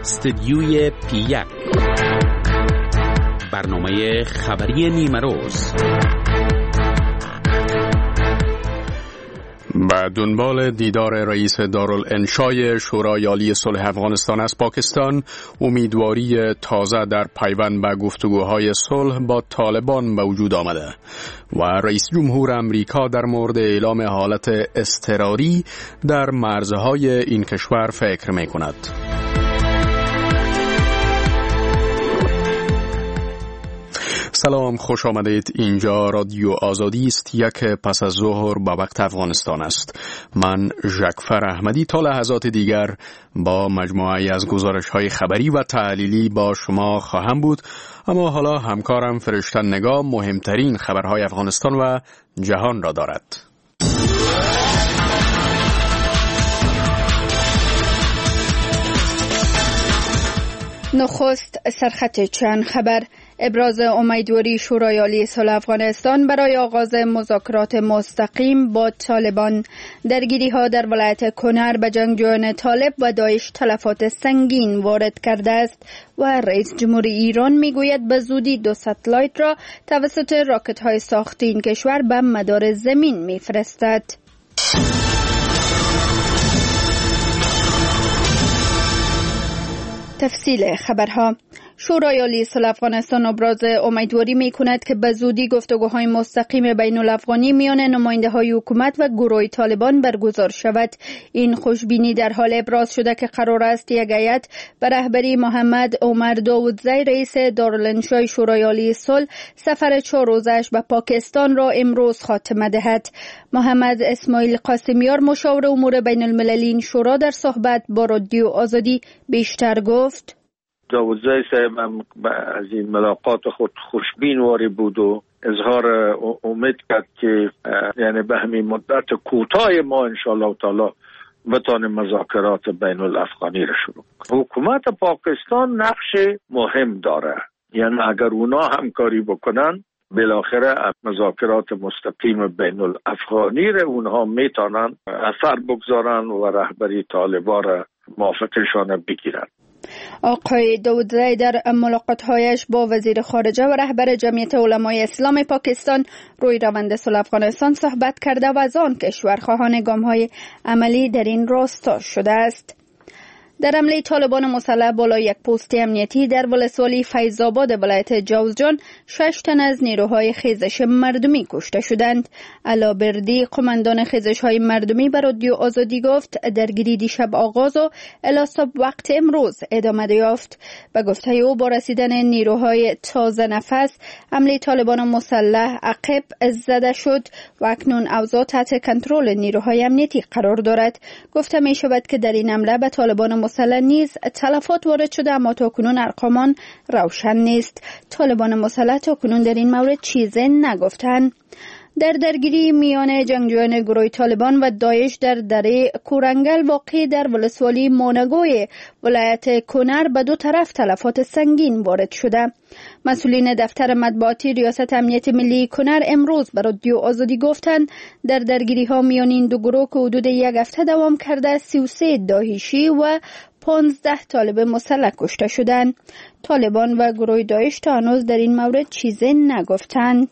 استدیوی پی1 برنامه خبری نیمروز. به دنبال دیدار رئیس دارالانشای شورای عالی صلح افغانستان از پاکستان، امیدواری تازه در پیوند به گفتگوهای صلح با طالبان به وجود آمده و رئیس جمهور امریکا در مورد اعلام حالت اضطراری در مرزهای این کشور فکر می کند. سلام، خوش آمدید. اینجا رادیو آزادی است. یک پس از ظهر به وقت افغانستان است. من ژکفر احمدی تا لحظات دیگر با مجموعه‌ای از گزارش‌های خبری و تحلیلی با شما خواهم بود، اما حالا همکارم فرشته نگاه مهمترین خبرهای افغانستان و جهان را دارد. نخست سرخط چند خبر: ابراز امیدواری شورای عالی صلح افغانستان برای آغاز مذاکرات مستقیم با طالبان. درگیری‌ها در ولایت کنر به جنگجویان طالب و داعش تلفات سنگین وارد کرده است و رئیس جمهور ایران میگوید به زودی 2 ستلایت را توسط راکت‌های ساخت این کشور به مدار زمین میفرستد. تفصیل خبرها: شورای عالی صلح افغانستان ابراز امیدواری می کند که به زودی گفتگوهای مستقیم بین الافغانی میان نماینده‌های حکومت و گروه طالبان برگزار شود. این خوشبینی در حال ابراز شده که قرار است یک هیئت به رهبری محمد عمر داودزی رئیس دارالانشای شورای عالی صلح سفر 4 روزش به پاکستان را امروز خاتمه دهد. محمد اسماعیل قاسمیار مشاور امور بین المللی این شورا در صحبت با رادیو آزادی بیشتر گفت: داودزی صاحب هم از این ملاقات خود خوشبین واری بود و اظهار امید کرد که یعنی به همین مدت کوتاه ما انشاءالله تعالی بتانیم مذاکرات بین الافغانی را شروع کنیم. حکومت پاکستان نقش مهم داره، یعنی اگر اونا همکاری بکنن بالاخره مذاکرات مستقیم بین الافغانی را اونها میتونن اثر بگذارن و رهبری طالبان را موافقشان بگیرن. آقای داودزی در ملاقات‌هایش با وزیر خارجه و رهبر جمعیت علمای اسلام پاکستان روی روند صلح افغانستان صحبت کرده و از آن کشور خواهان گام‌های عملی در این راستا شده است. در حمله طالبان مسلح بالای یک پست امنیتی در ولسوالی فیض‌آباد ولایت جوزجان 6 تن از نیروهای خیزش مردمی کشته شدند. علابردی، قماندان خیزش‌های مردمی به رادیو آزادی گفت درگیری دیشب آغاز و الی صبح وقت امروز ادامه یافت. به گفته او با رسیدن نیروهای تازه نفس حمله طالبان مسلح عقب زده شد و اکنون اوضاع تحت کنترل نیروهای امنیتی قرار دارد. گفته می شود که در این حمله به طالبان مسلح نیز تلفات وارد شده، اما تاکنون ارقامان روشن نیست. طالبان مسلح تاکنون در این مورد چیزی نگفتند. در درگیری میان جنگجویان گروه طالبان و داعش در دره کورنگل واقع در ولسوالی مانگوی ولایت کنر به 2 طرف تلفات سنگین وارد شده. مسئولین دفتر مطبوعاتی ریاست امنیت ملی کنر امروز به رادیو آزادی گفتند در درگیری ها میان این 2 گروه که حدود 1 هفته دوام کرده 33 داعشی و 15 طالب مسلح کشته شدند. طالبان و گروه داعش تا هنوز در این مورد چیزی نگفتند.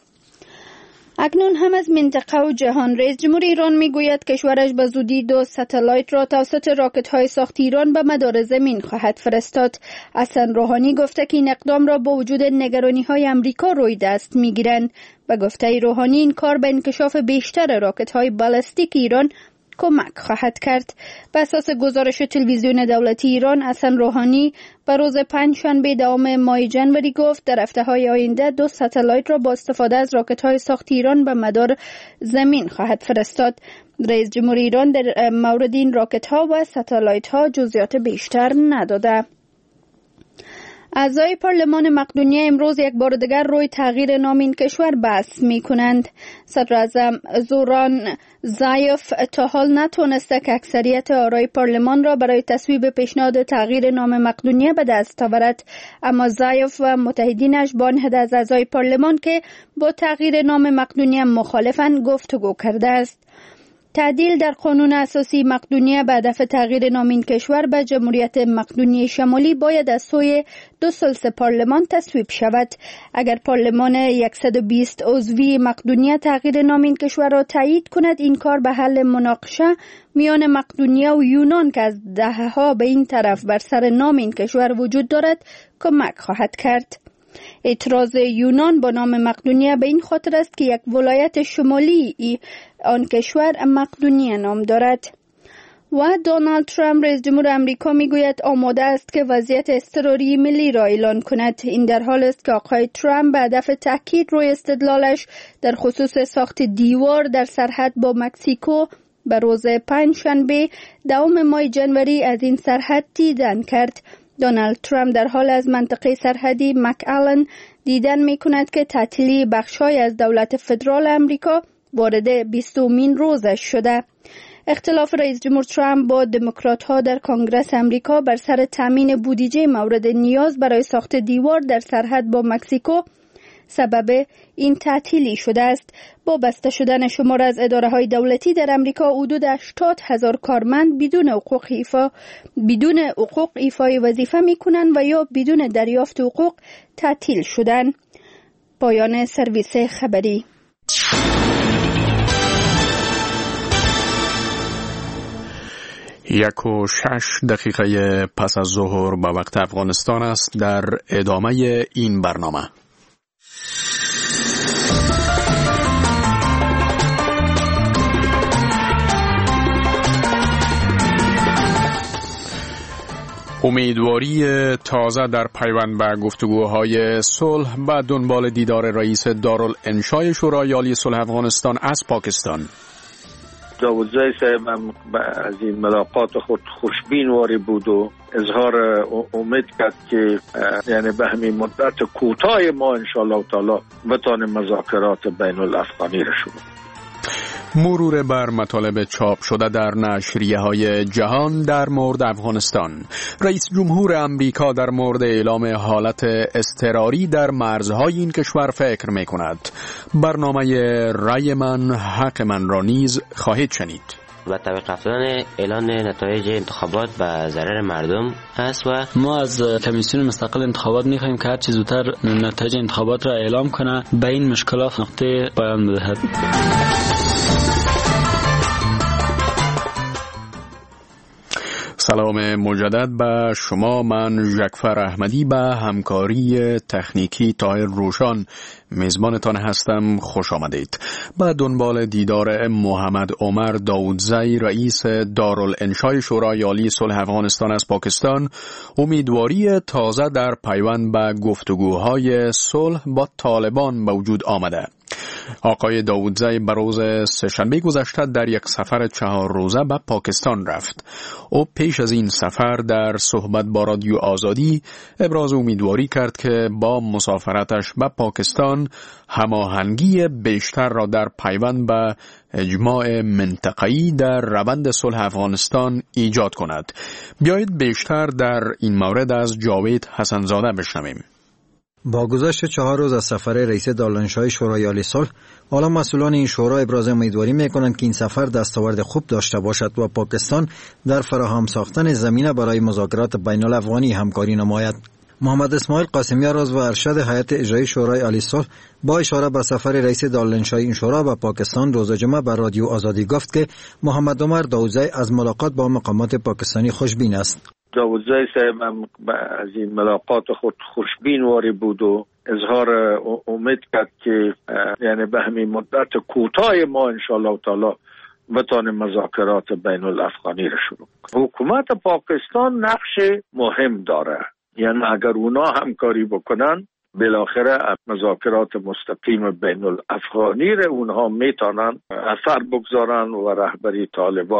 اکنون هم از منطقه و جهان: رئیس جمهور ایران میگوید کشورش به زودی 2 ستلایت را توسط راکت‌های ساخت ایران به مدار زمین خواهد فرستاد. حسن روحانی گفته که این اقدام را با وجود نگرانی‌های آمریکا روی دست میگیرند. به گفته روحانی این کار به انکشاف بیشتر راکت‌های بالستیک ایران کمک خواهد کرد. به اساس گزارش تلویزیون دولتی ایران، حسن روحانی به روز 5 شنبه دوام ماه جنوری گفت در هفته‌های آینده 2 ستلایت را با استفاده از راکت‌های ساخت ایران به مدار زمین خواهد فرستاد. رئیس جمهور ایران در مورد این راکت‌ها و ستلایت‌ها جزئیات بیشتر نداده. اعضای پارلمان مقدونیه امروز یک بار دیگر روی تغییر نام این کشور بحث می کنند. صدر اعظم زوران زایف تا حال نتونسته که اکثریت آرای پارلمان را برای تصویب پیشنهاد تغییر نام مقدونیه به دست آورد، اما زایف و متحدینش با عدد از اعضای پارلمان که با تغییر نام مقدونیه مخالفند گفتگو کرده است. تعدیل در قانون اساسی مقدونیه به هدف تغییر نام این کشور به جمهوریت مقدونیه شمالی باید از سوی 2 ثلث پارلمان تصویب شود. اگر پارلمان 120 عضوی مقدونیه تغییر نام این کشور را تایید کند، این کار به حل مناقشه میان مقدونیه و یونان که از دهه‌ها به این طرف بر سر نام این کشور وجود دارد کمک خواهد کرد. اعتراض یونان با نام مقدونیه به این خاطر است که یک ولایت شمالی آن کشور مقدونیه نام دارد. و دونالد ترامپ رئیس جمهور آمریکا میگوید آماده است که وضعیت اضطراری ملی را اعلان کند. این در حال است که آقای ترامپ به هدف تاکید روی استدلالش در خصوص ساخت دیوار در سرحد با مکزیکو به روز پنجشنبه 2 ماه جنوری از این سرحد دیدن کرد. دونالد ترامپ در حال از منطقه سرحدی مک‌آلن دیدن می کند که تعطیلی بخش‌های از دولت فدرال آمریکا وارد 20مین روزش شده. اختلاف رئیس جمهور ترامپ با دموکرات‌ها در کنگره آمریکا بر سر تامین بودجه مورد نیاز برای ساخت دیوار در سرحد با مکزیکو سبب این تعطیلی شده است. با بسته شدن شمار از اداره‌های دولتی در آمریکا، حدود 80,000 کارمند بدون حقوق ایفای وظیفه می‌کنند و یا بدون دریافت حقوق تعطیل شدند. پایان سرویس خبری. 1:06 پس از ظهر به وقت افغانستان است. در ادامه این برنامه امیدواری تازه در پیوند به گفتگوهای صلح به دنبال دیدار رئیس دارالانشای شورای عالی صلح افغانستان از پاکستان. داودزای صاحب هم از این ملاقات خود خوشبین واری بود و اظهار امید کرد که یعنی به همین مدت کوتاه ما انشاءالله تعالی بتانه مذاکرات بین الافغانی را شروع. مرور بر مطالب چاپ شده در نشریه‌های جهان در مورد افغانستان. رئیس جمهور آمریکا در مورد اعلام حالت اضطراری در مرزهای این کشور فکر می‌کند. برنامه رای من حق من را نیز خواهید شنید. و توقف کردن اعلان نتایج انتخابات به ضرر مردم است و ما از کمیسیون مستقل انتخابات می‌خواهیم که هر چه زودتر نتایج انتخابات را اعلام کنه، به این مشکلات نقطه پایان بدهد. سلام مجدد به شما. من ژکفر احمدی به همکاری تکنیکی طاهر روشان میزبانتان هستم. خوش آمدید. به دنبال دیدار محمد عمر داودزی رئیس دارالانشای شورای عالی صلح افغانستان از پاکستان، امیدواری تازه در پیوند به گفتگوهای صلح با طالبان به وجود آمده. آقای داودزی بر روز سه‌شنبه گذشته در یک سفر 4 روزه به پاکستان رفت. او پیش از این سفر در صحبت با رادیو آزادی ابراز امیدواری کرد که با مسافرتش به پاکستان هماهنگی بیشتر را در پیوند به اجماع منطقه‌ای در روند صلح افغانستان ایجاد کند. بیایید بیشتر در این مورد از جاوید حسنزاده بشنویم. با گذشت 4 روز از سفر رئیس دارالانشای شورای عالی صلح، حالا مسئولان این شورا ابراز امیدواری می‌کنند که این سفر دستاورد خوب داشته باشد و پاکستان در فراهم ساختن زمینه برای مذاکرات بین الافغانی همکاری نماید. محمد اسماعیل قاسمی راز و ارشد هیئت اجرایی شورای عالی صلح با اشاره به سفر رئیس دارالانشای این شورا به پاکستان روز جمعه به رادیو آزادی گفت که محمد عمر داودزی از ملاقات با مقامات پاکستانی خوشبین است. داودزای صاحب هم از این ملاقات خود خوشبین واری بود و اظهار امید کرد که یعنی به همین مدت کوتاه ما انشاءالله تعالی بتانه مذاکرات بین الافغانی را شروع. حکومت پاکستان نقش مهم داره، یعنی اگر اونا همکاری بکنن بالاخره مذاکرات مستقیم بین الافغانی را اونها میتونن اثر بگذارن و رهبری طالبان را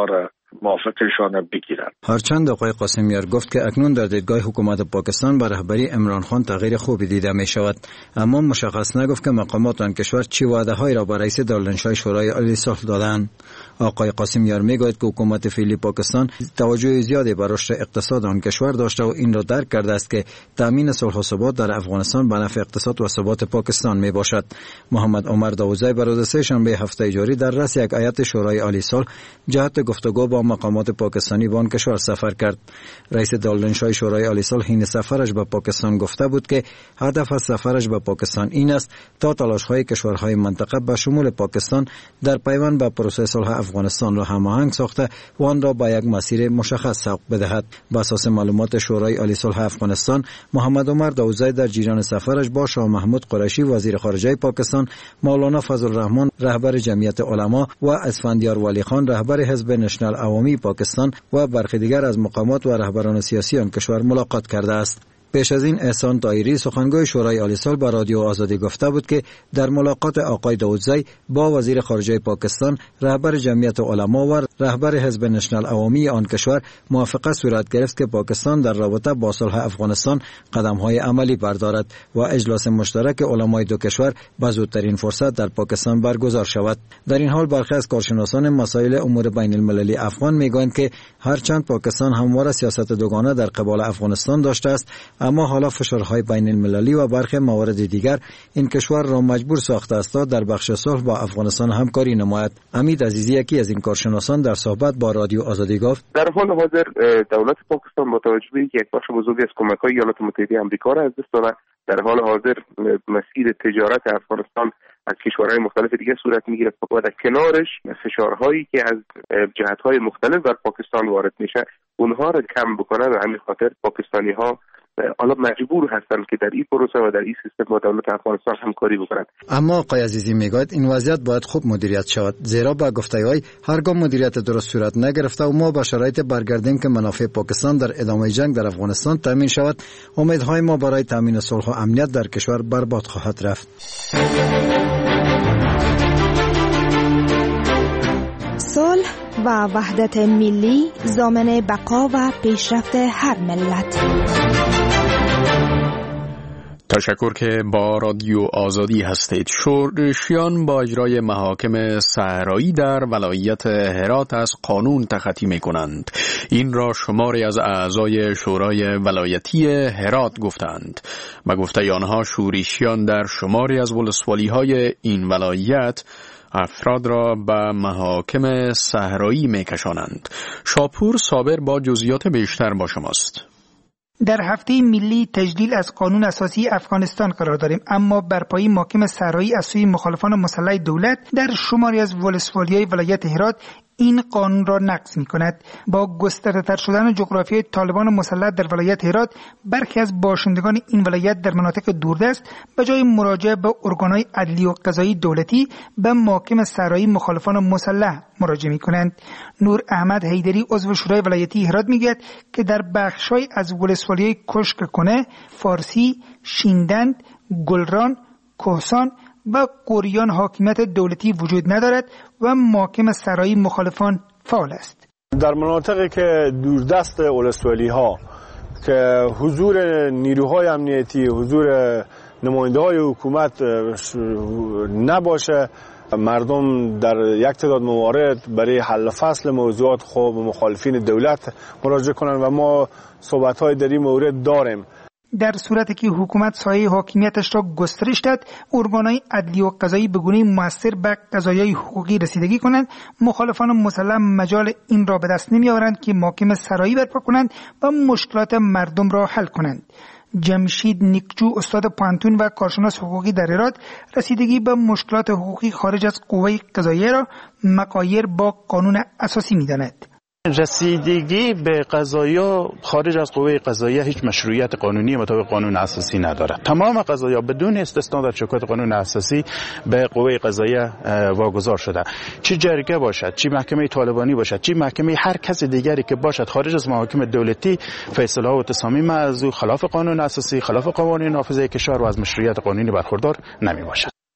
موافقتشان بگیرند. هرچند آقای قاسمیار گفت که اکنون در دیدگاه حکومت پاکستان به رهبری عمران خان تغییر خوبی دیده می شود، اما مشخص نگفت که مقامات آن کشور چه وعده‌هایی را به رئیس دارالانشای شورای عالی صلح دادند. آقای قاسمیار میگوید که حکومت فعلی پاکستان توجه زیادی به رشد اقتصاد آن کشور داشته و این را درک کرده است که تامین صلح و ثبات در افغانستان به نفع اقتصاد و ثبات پاکستان می باشد. محمد عمر داوودزی بر روز سه‌شنبه هفته جاری در رأس یک هیئت شورای عالی صلح جهت گفتگو با مقامات پاکستانی به آن کشور سفر کرد. رئیس دارالانشای شورای عالی صلح این سفرش به پاکستان گفته بود که هدف از سفرش به پاکستان این است تا تلاش‌های کشورهای منطقه به شمول پاکستان در پیوند به پروسه صلح افغانستان را هماهنگ ساخته و آن را به یک مسیر مشخص سوق بدهد. بر اساس معلومات شورای عالی صلح افغانستان، محمد عمر داوودزی در جریان سفرش با شاه محمود قریشی وزیر خارجه پاکستان، مولانا فضل الرحمن رهبر جمعیت علما و اسفندیار ولی خان رهبر حزب نشنال عوامی پاکستان و برخی دیگر از مقامات و رهبران سیاسی آن کشور ملاقات کرده است. پیش از این احسان طاهری سخنگوی شورای عالی صلح به رادیو آزادی گفته بود که در ملاقات آقای داوودزی با وزیر خارجه پاکستان، رهبر جمعیت علما و رهبر حزب نشنال عوامی آن کشور موافقت صورت گرفت که پاکستان در رابطه با صلح افغانستان قدم‌های عملی بردارد و اجلاس مشترک علمای دو کشور به زودترین فرصت در پاکستان برگزار شود. در این حال برخی از کارشناسان مسائل امور بین المللی افغان میگویند که هرچند پاکستان همواره سیاست دوگانه در قبال افغانستان داشته است، اما حالا فشارهای بین المللی و برخی موارد دیگر این کشور را مجبور ساخته است تا در بخش صلح با افغانستان همکاری نماید. امید عزیزی یکی از این کارشناسان در صحبت با رادیو آزادی گفت: در حال حاضر دولت پاکستان با توجه به اینکه یک بخش بزرگی از کمک‌های ایالات متحده آمریکا را از دست داده، در حال حاضر مسیر تجارت افغانستان از کشورهای مختلف دیگه صورت میگیره و در کنارش فشارهایی که از جهت‌های مختلف بر پاکستان وارد میشه اونها را کم بکنه و همین خاطر پاکستانی‌ها حالا مجبور هستند که در این پروسه و در این سیستم با دولت افغانستان همکاری بکنند. اما آقای عزیزی میگوید این وضعیت باید خوب مدیریت شود، زیرا با گفته‌های هرگاه مدیریت درست صورت نگرفته و ما با شرایط برگردیم که منافع پاکستان در ادامه جنگ در افغانستان تامین شود، امیدهای ما برای تامین صلح و امنیت در کشور برباد خواهد رفت. صلح و وحدت ملی ضامن بقا و پیشرفت هر ملت. تشکر که با رادیو آزادی هستید. شورشیان با اجرای محاکم صحرایی در ولایت هرات از قانون تخطی می کنند. این را شماری از اعضای شورای ولایتی هرات گفتند. به گفته آنها شورشیان در شماری از ولسوالی های این ولایت افراد را به محاکم صحرایی می کشانند. شاپور صابر با جزئیات بیشتر با شماست. در هفته ملی تجلیل از قانون اساسی افغانستان قرار داریم، اما برپایی محاکم صحرایی از سوی مخالفان مسلح دولت در شماری از ولسوالی‌های ولایت هرات این قانون را نقض می‌کند. با گسترده‌تر شدن جغرافیای طالبان مسلح در ولایت هرات، برخی از باشندگان این ولایت در مناطق دوردست به جای مراجعه به ارگان‌های عدلی و قضایی دولتی به محاکم صحرایی مخالفان مسلح مراجعه می‌کنند. نور احمد حیدری عضو شورای ولایتی هرات میگوید که در بخش‌های از ولسوالی‌های کشک کنه، فارسی، شیندند، گلران، کوهسان و قریان حاکمیت دولتی وجود ندارد و محاکم صحرایی مخالفان فعال است. در مناطقی که دوردست ولسوالی ها که حضور نیروهای امنیتی، حضور نماینده های حکومت نباشه، مردم در یک تعداد موارد برای حل فصل موضوعات خوب و مخالفین دولت مراجعه کنند و ما صحبت های در این مورد داریم. در صورتی که حکومت سایه حاکمیتش را گسترش داد، ارگان‌های عدلی و قضایی به گونه‌ای مؤثر به قضایای حقوقی رسیدگی کنند، مخالفان مسلح مجال این را به دست نمی‌آورند که محاکم صحرایی برپا کنند و مشکلات مردم را حل کنند. جمشید نیکجو استاد پانتون و کارشناس حقوقی در هرات رسیدگی به مشکلات حقوقی خارج از قوه قضاییه را مغایر با قانون اساسی می‌داند. رسیدگی به قضایا خارج از قوه قضاییه هیچ مشروعیت قانونی مطابق قانون اساسی ندارد. تمام قضایا بدون استثنا در چوکات قانون اساسی به قوه قضاییه واگذار شده. چه جرگه باشد، چه محکمه طالبانی باشد، چه محکمه هر کس دیگری که باشد خارج از محاکم دولتی، فیصله و تصامیم از او خلاف قانون اساسی، خلاف قوانین نافذه کشور و از مشروعیت قانونی برخوردار نمی باشد.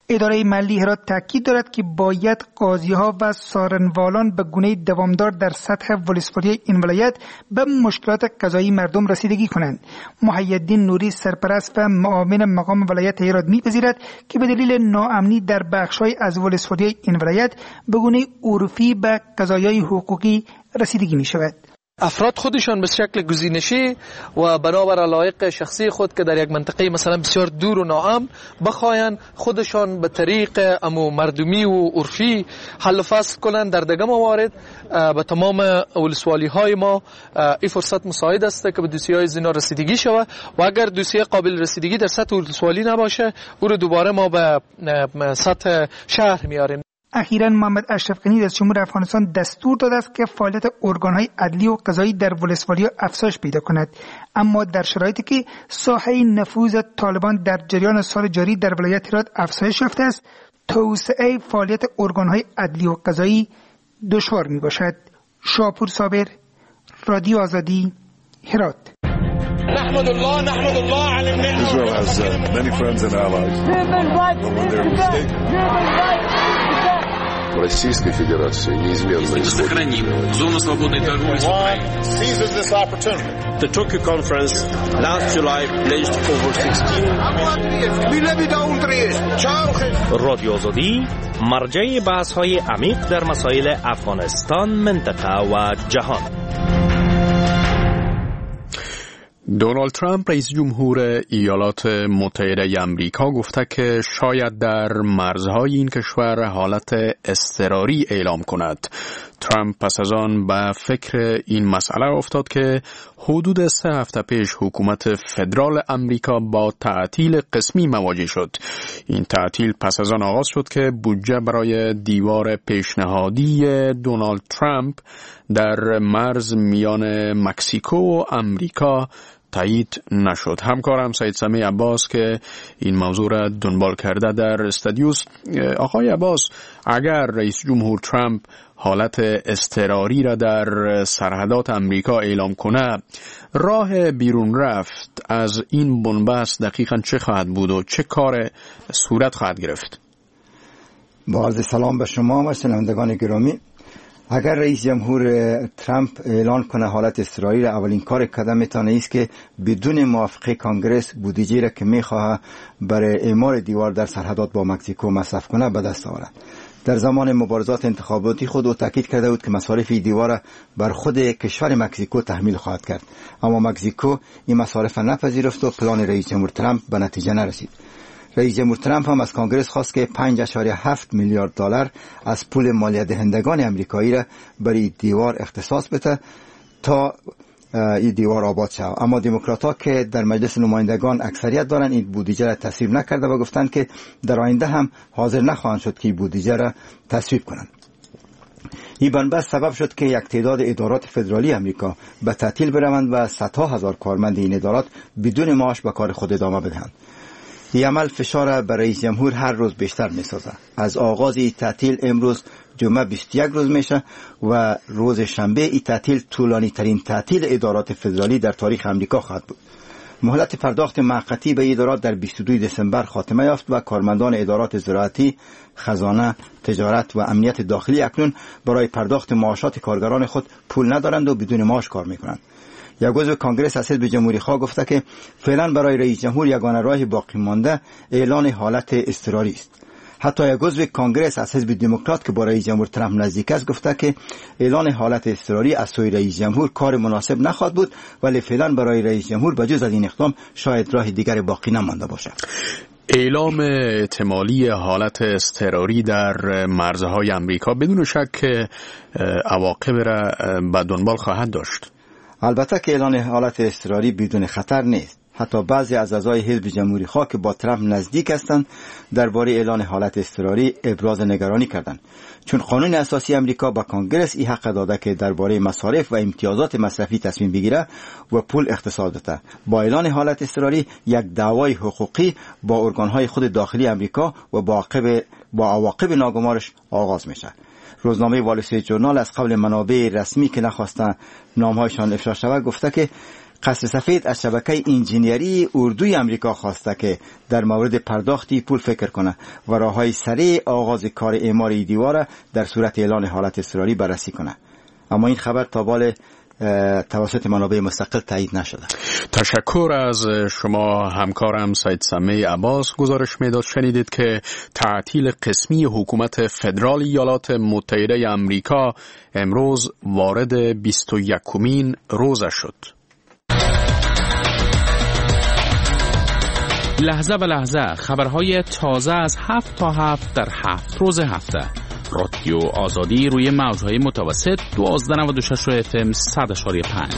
اداره محلی هرات تاکید دارد که باید قاضی‌ها و سارنوالان به گونه دوامدار در سطح ولسوالی این ولایت به مشکلات قضایی مردم رسیدگی کنند. محی‌الدین نوری سرپرست و معاون مقام ولایت هرات می‌پذیرد که به دلیل ناامنی در بخش‌های از ولسوالی این ولایت به گونه عرفی به قضایای حقوقی رسیدگی می‌شود. افراد خودشان به شکل گزینشی و بنابر علایق شخصی خود که در یک منطقه مثلا بسیار دور و ناامن بخواین خودشان به طریق مردمی و عرفی حل و فصل کنند. در دیگر موارد به تمام ولسوالی های ما این فرصت مساعد است که به دوسیه های زنا رسیدگی شود و اگر دوسیه قابل رسیدگی در سطح ولسوالی نباشه او رو دوباره ما به سطح شهر میاریم. اخیراً محمد اشرف غنی رئیس جمهور افغانستان دستور داده است که فعالیت ارگان‌های عدلی و قضایی در ولسوالی‌ها افزایش پیدا کند، اما در شرایطی که ساحه نفوذ طالبان در جریان سال جاری در ولایت هرات افزایش یافته است، توسعه فعالیت ارگان‌های عدلی و قضایی دشوار میباشد. شاپور صابر، رادیو آزادی، هرات. نحمد الله على النعمة. Israel has many friends and allies. Российской Федерации неизменно сохраним зону свободной торговли с Украиной. Seizes this opportunity. The Tokyo conference last July pledged over 16 رادیو آزادی مرجع بحث‌های عمیق در مسائل افغانستان، منطقه و جهان. دونالد ترامپ رئیس جمهور ایالات متحده آمریکا گفته که شاید در مرزهای این کشور حالت اضطراری اعلام کند. ترامپ پس از آن به فکر این مسئله افتاد که حدود 3 هفته پیش حکومت فدرال آمریکا با تعطیل قسمی مواجه شد. این تعطیل پس از آن آغاز شد که بودجه برای دیوار پیشنهادی دونالد ترامپ در مرز میان مکزیکو و آمریکا تایید نشد. همکارم سید سمی عباس که این موضوع را دنبال کرده در استودیوست. آقای عباس، اگر رئیس جمهور ترامپ حالت اضطراری را در سرحدات آمریکا اعلام کنه، راه بیرون رفت از این بنبست دقیقاً چه خواهد بود و چه کار صورت خواهد گرفت؟ با عرض سلام به شما و شنوندگان گرامی. اگر رئیس جمهور ترامپ اعلان کنه حالت اضطراری را، اولین کار قدم میتونه است که بدون موافقه کانگرس بودجه را که میخواه برای اعمار دیوار در سرحدات با مکزیکو مصرف کنه به دست آورد. در زمان مبارزات انتخاباتی خود او تاکید کرده بود که مصارف دیوار بر خود کشور مکزیکو تحمیل خواهد کرد، اما مکزیکو این مصارف نپذیرفت و پلان رئیس جمهور ترامپ به نتیجه نرسید. رئیس جمهور ترامپ هم از کانگرس خواست که 5.7 میلیارد دلار از پول مالیه دهندگان آمریکایی را برای دیوار اختصاص بده تا این دیوار آباد شود، اما دموکرات‌ها که در مجلس نمایندگان اکثریت دارند این بودجه را تصویب نکرده و گفتند که در آینده هم حاضر نخواهند شد که این بودجه را تصویب کنند. این بنبست سبب شد که یک تعداد ادارات فدرالی آمریکا به تعطیل بروند و صدها هزار کارمند این ادارات بدون معاش به کار خود ادامه بدهند. این عمل فشار بر رئیس جمهور هر روز بیشتر می‌سازد. از آغاز این تعطیل امروز جمعه 21 روز میشه و روز شنبه این تعطیل طولانی ترین تعطیل ادارات فدرالی در تاریخ آمریکا خواهد بود. مهلت پرداخت موقتی به ادارات در 22 دسامبر خاتمه یافت و کارمندان ادارات زراعتی، خزانه، تجارت و امنیت داخلی اکنون برای پرداخت معاشات کارگران خود پول ندارند و بدون معاش کار میکنند. یک عضو کانگرس از حزب جمهوری خواه گفته که فعلا برای رئیس جمهور یگانه راه باقی مانده اعلان حالت اضطراری است. حتی یک عضو کانگرس از حزب دموکرات که با رئیس جمهور ترامپ نزدیک است گفته که اعلان حالت اضطراری از سوی رئیس جمهور کار مناسب نخواهد بود، ولی فعلا برای رئیس جمهور بجز از این اقدام شاید راه دیگری باقی نمانده باشد. اعلام احتمالی حالت اضطراری در مرزهای آمریکا بدون شک عواقب را به دنبال خواهد داشت. البته که اعلان حالت اضطراری بدون خطر نیست. حتی بعضی از اعضای حزب جمهوری خواه که با ترامپ نزدیک هستند درباره اعلان حالت اضطراری ابراز نگرانی کردند، چون قانون اساسی آمریکا با کانگرس این حق داده که درباره مصارف و امتیازات مصرفی تصمیم بگیره و پول اختصاص بده. با اعلان حالت اضطراری یک دعوای حقوقی با ارگانهای خود داخلی آمریکا و با عواقب ناگوارش آغاز میشه. روزنامه وال استریت ژورنال از قبل منابع رسمی که نخواستن نامهایشان افشا شود گفته که قصر سفید از شبکه انجینیری اردوی امریکا خواسته که در مورد پرداختی پول فکر کنه و راههای سریع آغاز کار اعمار دیوار در صورت اعلان حالت اضطراری بررسی کنه. اما این خبر تا بال توسط منابع مستقل تایید نشده. تشکر از شما همکارم سید سمیع عباس. گزارش میداد شنیدید که تعطیل قسمی حکومت فدرال ایالات متحده امریکا امروز وارد 21مین روزش شد. لحظه به لحظه خبرهای تازه از 7 تا 7 در 7 روز هفته. رادیو آزادی روی موجهای متوسط 1296 FM 100.5.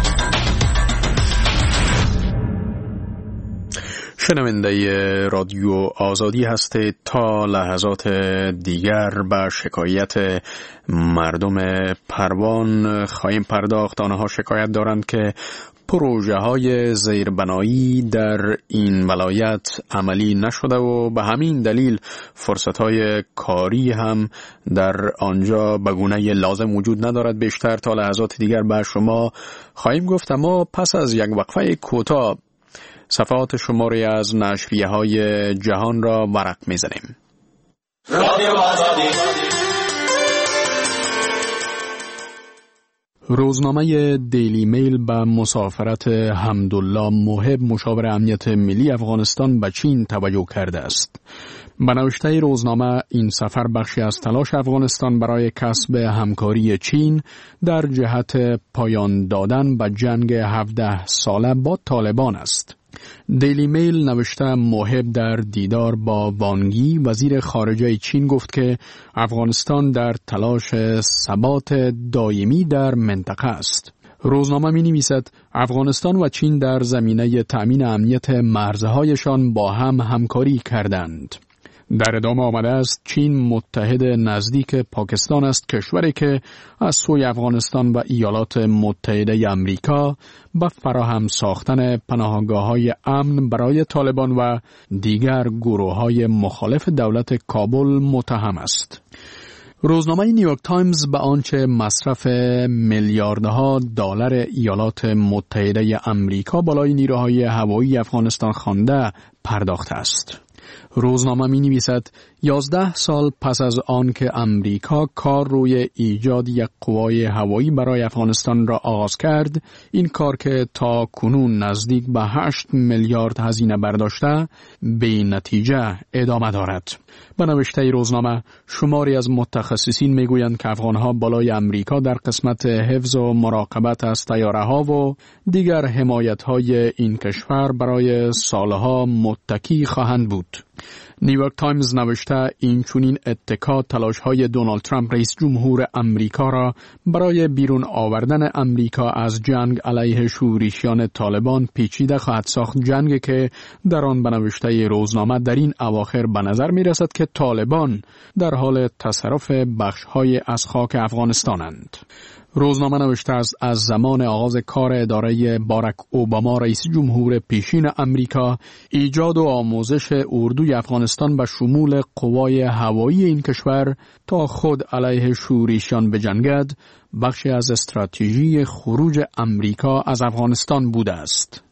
شنونده رادیو آزادی هستید. تا لحظات دیگر به شکایت مردم پروان خواهیم پرداخت. آنها شکایت دارند که پروژه های زیربنایی در این ولایت عملی نشده و به همین دلیل فرصت های کاری هم در آنجا به گونه لازم وجود ندارد. بیشتر تا لحظات دیگر به شما خواهیم گفت، اما پس از یک وقفه کوتاه صفحات شماری از نشریه های جهان را ورق می‌زنیم. رادیو آزادی. روزنامه دیلی میل به مسافرت حمدالله موهب مشاور امنیت ملی افغانستان به چین توجه کرده است. به نوشته روزنامه این سفر بخشی از تلاش افغانستان برای کسب همکاری چین در جهت پایان دادن به جنگ 17 ساله با طالبان است. دیلی میل نوشته موهب در دیدار با وانگی وزیر خارجه چین گفت که افغانستان در تلاش ثبات دائمی در منطقه است. روزنامه می نویسد افغانستان و چین در زمینه تأمین امنیت مرزهایشان با هم همکاری کردند. در ادامه آمده است چین متحد نزدیک پاکستان است، کشوری که از سوی افغانستان و ایالات متحده امریکا به فراهم ساختن پناهگاه‌های امن برای طالبان و دیگر گروه‌های مخالف دولت کابل متهم است. روزنامه نیویورک تایمز به آنچه مصرف میلیاردها دلار ایالات متحده امریکا بالای نیروهای هوایی افغانستان خوانده پرداخته است. روزنامه می نویسد 11 سال پس از آن که امریکا کار روی ایجاد یک قوای هوایی برای افغانستان را آغاز کرد، این کار که تا کنون نزدیک به 8 میلیارد هزینه برداشته به نتیجه ادامه دارد. به نوشته روزنامه شماری از متخصصین می گویند که افغانها بالای امریکا در قسمت حفظ و مراقبت از طیاره ها و دیگر حمایت های این کشور برای سالها متکی خواهند بود. نیویورک تایمز نوشته این چنین اتکا تلاش‌های دونالد ترامپ رئیس جمهور امریکا را برای بیرون آوردن امریکا از جنگ علیه شورشیان طالبان پیچیده خواهد ساخت، جنگی که در آن به نوشته روزنامه در این اواخر به نظر می‌رسد که طالبان در حال تصرف بخش‌های از خاک افغانستانند. روزنامه نوشته است از زمان آغاز کار اداره باراک اوباما رئیس جمهور پیشین امریکا، ایجاد و آموزش اردوی افغانستان به شمول قوای هوایی این کشور تا خود علیه شورشیان بجنگد بخشی از استراتژی خروج امریکا از افغانستان بوده است.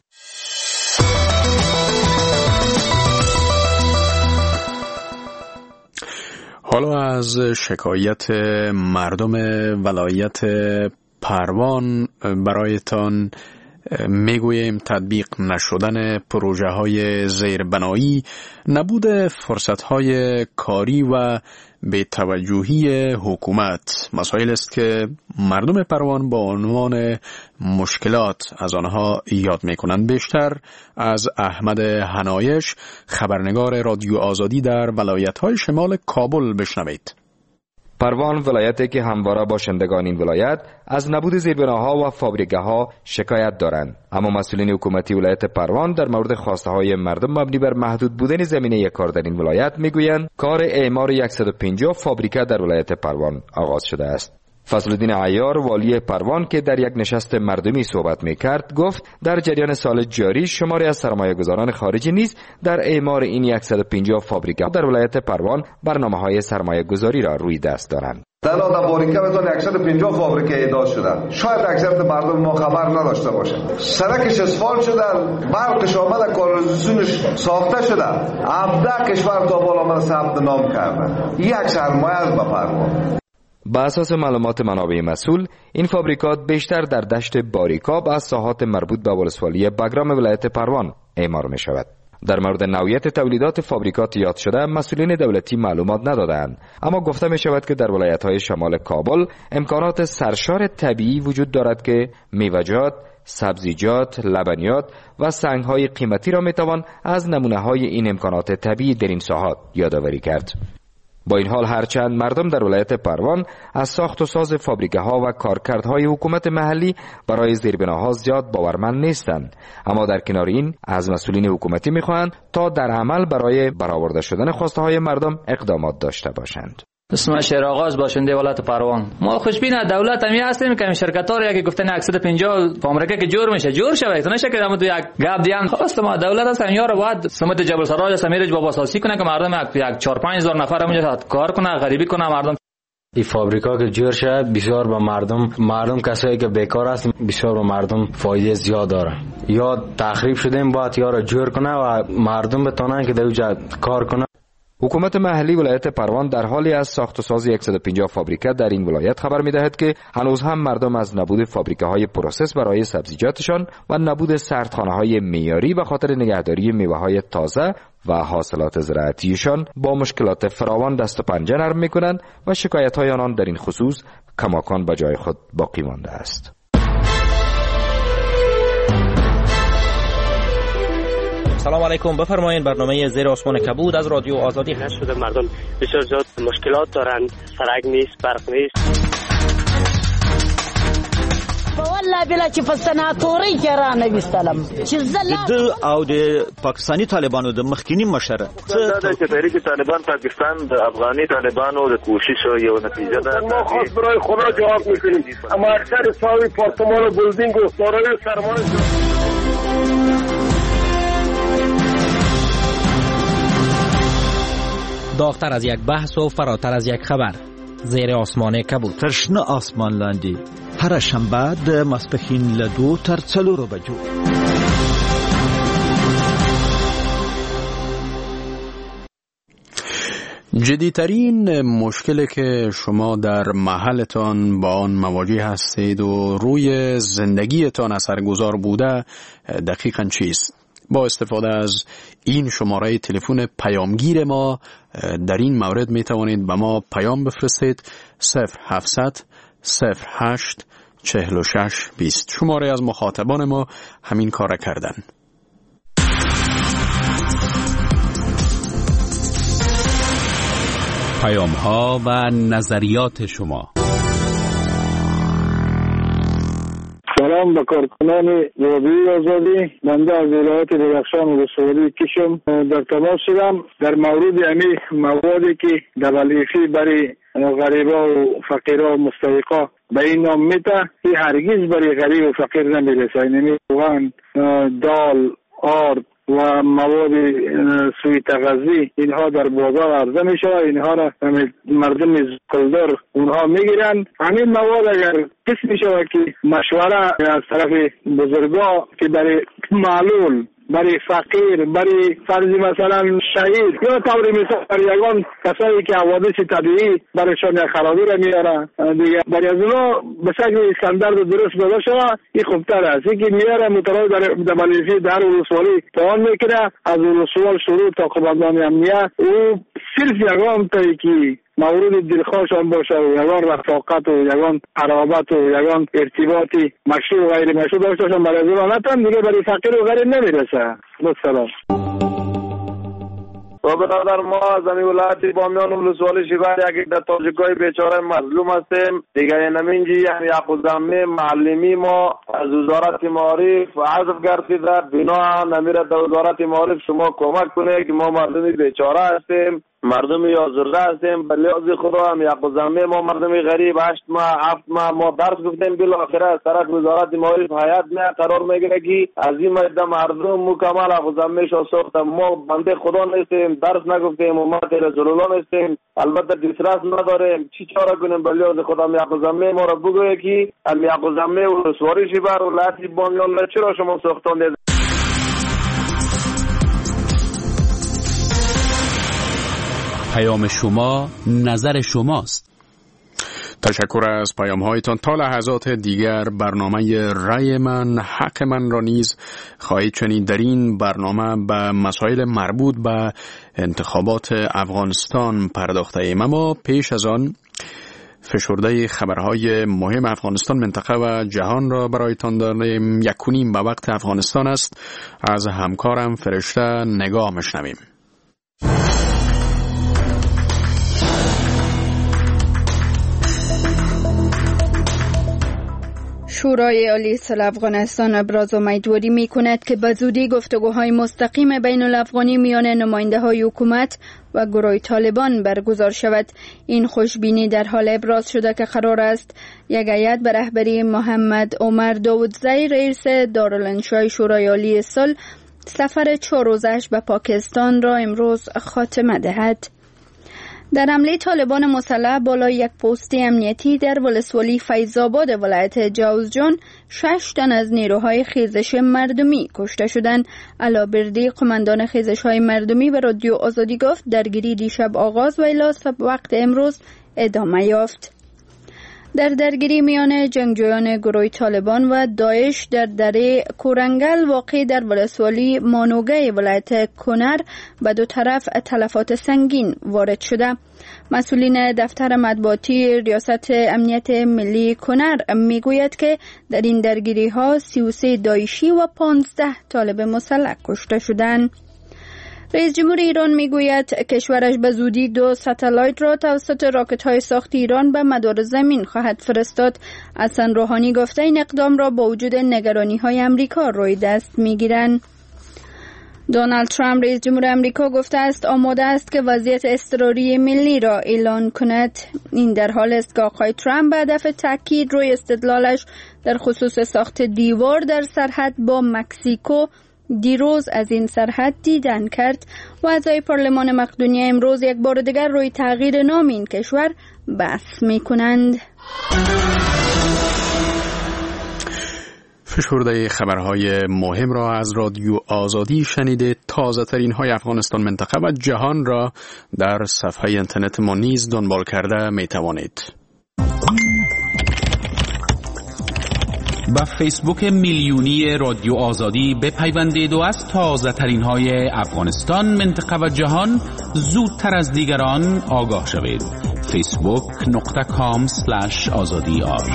حالا از شکایت مردم ولایت پروان برایتان میگوییم. تطبیق نشدن پروژه های زیربنایی، نبود فرصت های کاری و به توجهی حکومت مسائل است که مردم پروان با عنوان مشکلات از آنها یاد میکنند. بیشتر از احمد حنایش، خبرنگار رادیو آزادی در ولایت‌های شمال کابل بشنوید. پروان ولایتی که همواره باشندگان این ولایت از نبود زیربناها و فابریکه‌ها شکایت دارند، اما مسئولین حکومتی ولایت پروان در مورد خواسته های مردم مبنی بر محدود بودن زمینه کار در این ولایت میگویند کار اعمار 150 فابریکه در ولایت پروان آغاز شده است. فضلالدین عیار والی پروان که در یک نشست مردمی صحبت میکرد گفت در جریان سال جاری شماری از سرمایه‌گذاران خارجی نیز در اعمار این 150 فابریکه در ولایت پروان برنامه‌های سرمایه‌گذاری را روی دست دارند. تنها در باریکه بتونه 150 فابریکه ایجاد شدن. شاید اکثریت مردم ما خبر نداشته باشند. سرکش اسفالت شدن، برقش آمده، کانالیزاسیونش ساخته شده. 17 کشور تا بالا آمده ثبت نام کردن. یک سرمایه است به پروان. با اساس معلومات منابع مسئول، این فابریکات بیشتر در دشت باریکاب از ساحات مربوط به ولسوالی بگرام ولایت پروان اعمار می شود. در مورد نوعیت تولیدات فابریکات یاد شده مسئولین دولتی معلومات ندادند، اما گفته می شود که در ولایت‌های شمال کابل امکانات سرشار طبیعی وجود دارد که میوه‌جات، سبزیجات، لبنیات و سنگ‌های قیمتی را می توان از نمونه‌های این امکانات طبیعی در این ساحات یادآوری کرد. با این حال هرچند مردم در ولایت پروان از ساخت و ساز فابریکه ها و کارکردهای حکومت محلی برای زیربناها زیاد باورمند نیستند، اما در کنار این از مسئولین حکومتی میخواهند تا در عمل برای برآورده شدن خواسته های مردم اقدامات داشته باشند. اسم شیرآغاز باشنده ولایت پروان. ما خوشبین از دولت همی هستیم که شرکت‌ها رو که گفتن 150 فابریکه که جور میشه جور شوه، تو نشه که دم تو یک گپ دیان خواست ما دولت است همیار باید سمت جبل سراج سمیرج بابا سازی کنه که مردم یک 4-5 هزار نفر اونجا کار کنه، غریبی کنه مردم. این فابریکا که جور شد بسیار به مردم کسایی که بیکار هستن بسیار به مردم فایده زیاد داره. یا تخریب شدیم باید یا رو جور کنه و مردم بتونن که در اونجا کار کنه. حکومت محلی ولایت پروان در حالی از ساخت و ساز 150 فابریکه در این ولایت خبر می‌دهد که هنوز هم مردم از نبود فابریکه‌های پروسس برای سبزیجاتشان و نبود سردخانه‌های معیاری به خاطر نگهداری میوه‌های تازه و حاصلات زراعتیشان با مشکلات فراوان دست و پنجه نرم می‌کنند و شکایت‌های آنان در این خصوص کماکان به جای خود باقی مانده است. سلام علیکم، بفرمایید. برنامه زیر آسمان کبود از رادیو آزادی هست. شده مردم بسیار زیاد مشکلات دارند، سرک نیست، برق نیست. والله بلا چې فسناتوري کرا نبی سلام چې زل او د پاکستانی طالبانو د مخکینی مشر څه چې تحریک طالبان پاکستان د افغاني طالبانو د کوشش یو نتیجه ده. ما خاص برای خدا جواب میکنیم، اما اکثر ساوی پارتمان و بلدینگ و دارای سرمایه داغتر از یک بحث و فراتر از یک خبر. زیر آسمان کبود. تشنه آسمان لاندی. هر شنبه د ماسپښین له 2 تر 4 بجو. جدیترین مشکلی که شما در محلتان با آن مواجه هستید و روی زندگیتان اثرگذار بوده دقیقاً چیست؟ با استفاده از این شماره تلفن پیامگیر ما در این مورد می توانید به ما پیام بفرستید. 0700 08 46 20. شماره از مخاطبان ما همین کار کردن. پیام ها و نظریات شما. سلام به کارکنان رادیوی آزادی. بنده از ولایت بدخشان و ولسوالی کشم در تماس شدم در مورد همین موادی که دبلیفی برای غریبا و فقیرا و مستحقا به این نام میته، این هرگز برای غریب و فقیر نمیرسه. یعنی واقعا دال، آرد و مواد سوی تغذی اینها در بازار عرضه می شود. اینها را مردم کلدار اونها میگیرن. همین مواد اگر قسم شود که مشوره از طرف بزرگا که برای معلول، برای فقیر، برای فرضی مثلا شهید یا طور مثال برای یگان کسایی که حوادث طبیعی برایشان یک خرابی را میاره دیگه، برای از اونا به شکل استاندارد درست داده شود، این خوبتر است. این که میاره متراز در بلیفی در ولسوالی تعامل میکنه، از ولسوال شروع تا قماندان امنیت او صرف یگان تایی که مورد دلخواهشان باشه و یگان رفاقت و یگان قرابت و یگان ارتباطی مشروع و غیر مشروع داشتشان برای از اونا نتن دیگه برای فقیر و غریب نمیرسه. سلام. و برادر ما از همین ولایت بامیان و ولسوالی شیبر یکی در تاجیکای بیچاره مظلوم هستیم دیگه. نمینجی یعنی اقوزمه معلمی ما از وزارت معارف حذف گردیده، بنا نمیره در وزارت معارف شما کمک کنه که ما مردمی بیچاره هستیم. مردم آزرده هستیم. به لحاظ خدا هم یقظمه ما مردم غریب 8 ماه 7 ماه ما درس گفتیم، بالاخره سرک وزارت معارف هیئت نه قرار میگیره که از این مدت مردم مکمل یقظمه شو ساخت. ما بنده خدا نیستیم، درس نگفتیم، امت رسول الله نیستیم، البته دسترس نداریم. چی چاره کنیم؟ به لحاظ خدا هم یقظمه ما را بگویه که هم یقظمه و سواری بر ولایت بامیان چرا شما ساختاندید؟ پیام شما، نظر شماست. تشکر از پیام هایتان. تا لحظات دیگر برنامه رأی من حق من را نیز خواهید شنید. در این برنامه به مسائل مربوط به انتخابات افغانستان پرداخته ایم، اما پیش از آن فشرده خبرهای مهم افغانستان، منطقه و جهان را برایتان داریم. 1:30 به وقت افغانستان است. از همکارم فرشته نگاه میشنویم. شورای عالی صلح افغانستان ابراز امیدواری می کند که به زودی گفتگوهای مستقیم بین الافغانی میان نماینده های حکومت و گروه طالبان برگزار شود. این خوشبینی در حال ابراز شده که قرار است یک هیئت به رهبری محمد عمر داودزی رئیس دارالانشای شورای عالی صلح سفر 4 روزش به پاکستان را امروز خاتمه دهد. در حمله طالبان مسلح بالای یک پست امنیتی در ولسوالی فیض‌آباد ولایت جوزجان 6 تن از نیروهای خیزش مردمی کشته شدند. علابردی قماندان خیزش‌های مردمی به رادیو آزادی گفت درگیری دیشب آغاز و الی وقت امروز ادامه یافت. در درگیری میان جنگجویان گروه طالبان و داعش در دره کورنگل واقع در ولسوالی مانوگه ولایت کنر به دو طرف تلفات سنگین وارد شده. مسئولین دفتر مطبوعاتی ریاست امنیت ملی کنر میگوید که در این درگیری ها 33 داعشی و 15 طالب مسلح کشته شدند. رئیس جمهور ایران میگوید کشورش به زودی 2 ستلایت را توسط راکت های ساخت ایران به مدار زمین خواهد فرستاد. حسن روحانی گفته این اقدام را با وجود نگرانی های امریکا روی دست میگیرند. دونالد ترامپ رئیس جمهور امریکا گفته است آماده است که وضعیت اضطراری ملی را اعلان کند. این در حال است که آقای ترامپ به هدف تاکید روی استدلالش در خصوص ساخت دیوار در سرحد با مکزیکو دیروز از این سرحد دیدن کرد و اعضای پارلمان مقدونیه امروز یک بار دیگر روی تغییر نام این کشور بحث می‌کنند. فشرده خبرهای مهم را از رادیو آزادی شنیده. تازه ترین های افغانستان، منطقه و جهان را در صفحه اینترنت ما نیز دنبال کرده می توانید. با فیسبوک میلیونی رادیو آزادی بپیوندید و از تازه ترین های افغانستان، منطقه و جهان زودتر از دیگران آگاه شوید. facebook.com/azadi.ar.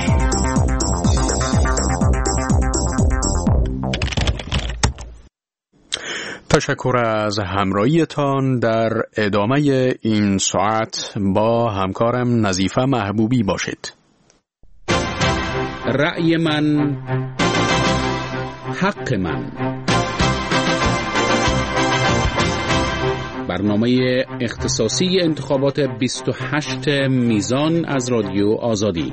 تشکر از همراهیتان. در ادامه این ساعت با همکارم نظیفه محبوبی باشید. رأی من حق من، برنامه اختصاصی انتخابات 28 میزان از رادیو آزادی.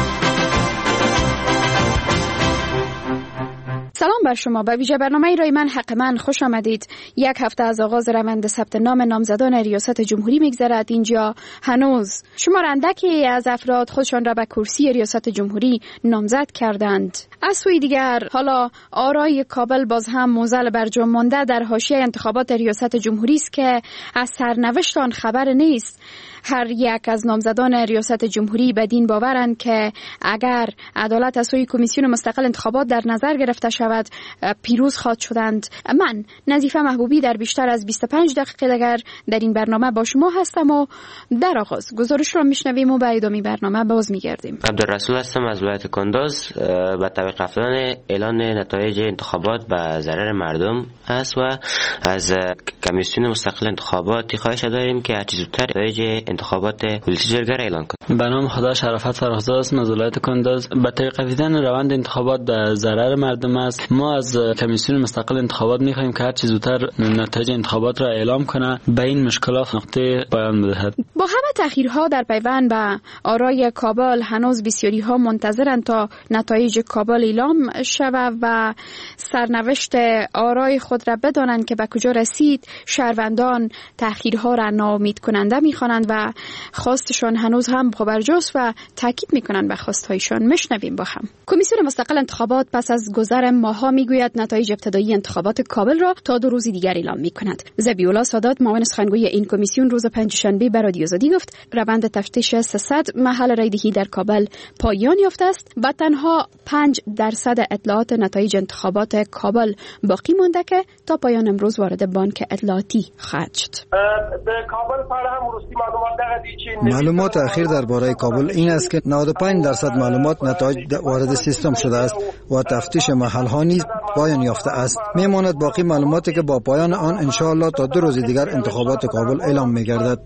سلام بر شما. به ویژه برنامه رای من حق من خوش آمدید. یک هفته از آغاز روند ثبت نام نامزدان ریاست جمهوری میگذرد. اینجا هنوز شمار اندکی از افراد خودشان را به کرسی ریاست جمهوری نامزد کردند. از سوی دیگر حالا آرای کابل باز هم موزل برجام مانده در حاشیه انتخابات ریاست جمهوری است که از سرنوشت آن خبر نیست. هر یک از نامزدان ریاست جمهوری بدین باورند که اگر عدالت از سوی کمیسیون مستقل انتخابات در نظر گرفته شود پیروز خواهد شدند. من نظیفه محبوبی در بیشتر از 25 دقیقه دیگر در این برنامه با شما هستم و در آغاز گزارش را میشنویم و به ادامه برنامه باز میگردیم. عبدالرسول هستم از ولایت کندوز. با توقیف رفتن اعلان نتایج انتخابات به ضرر مردم است و از کمیسیون مستقل انتخابات خواهش داریم که هر چه زودتر نتایج انتخابات ولایت جرگه را اعلان کنه. به نام خدا شرافت فرخزاد است، از ولایت کندز. به طریق دیدن روند انتخابات به ضرر مردم است. ما از کمیسیون مستقل انتخابات می‌خواهیم که هر چه زودتر نتایج انتخابات را اعلام کنه، به این مشکلات نقطه پایان بدهد. با همه تأخیرها در پیوند به آرای کابل، هنوز بسیاری‌ها منتظرند تا نتایج کابل اعلام شود و سرنوشت آرای خود را بدانند که به کجا رسید. شهروندان تأخیرها را ناامید کننده می‌خوانند و خواستشان هنوز هم پابرجاست و تاکید می‌کنند به خواست‌هایشان. میشنویم با هم. کمیسیون مستقل انتخابات پس از گذر ماه‌ها میگوید نتایج ابتدایی انتخابات کابل را تا 2 روز دیگر اعلام می‌کند. ذبیح‌الله سادات معاون سخنگوی این کمیسیون روز پنجشنبه به رادیو آزادی گفت روند تفتیش 300 محل رایدهی در کابل پایان یافته است و تنها 5% اطلاعات نتایج انتخابات کابل باقی مانده که تا پایان امروز وارد بانک اطلاعاتی خواهد شد. معلومات اخیر درباره کابل این است که 95% معلومات نتایج وارد سیستم شده است و تفتیش محل‌ها نیز پایان یافته است. میماند باقی معلوماتی که با پایان آن ان شاء الله تا 2 روز دیگر انتخابات کابل اعلام می‌گردد.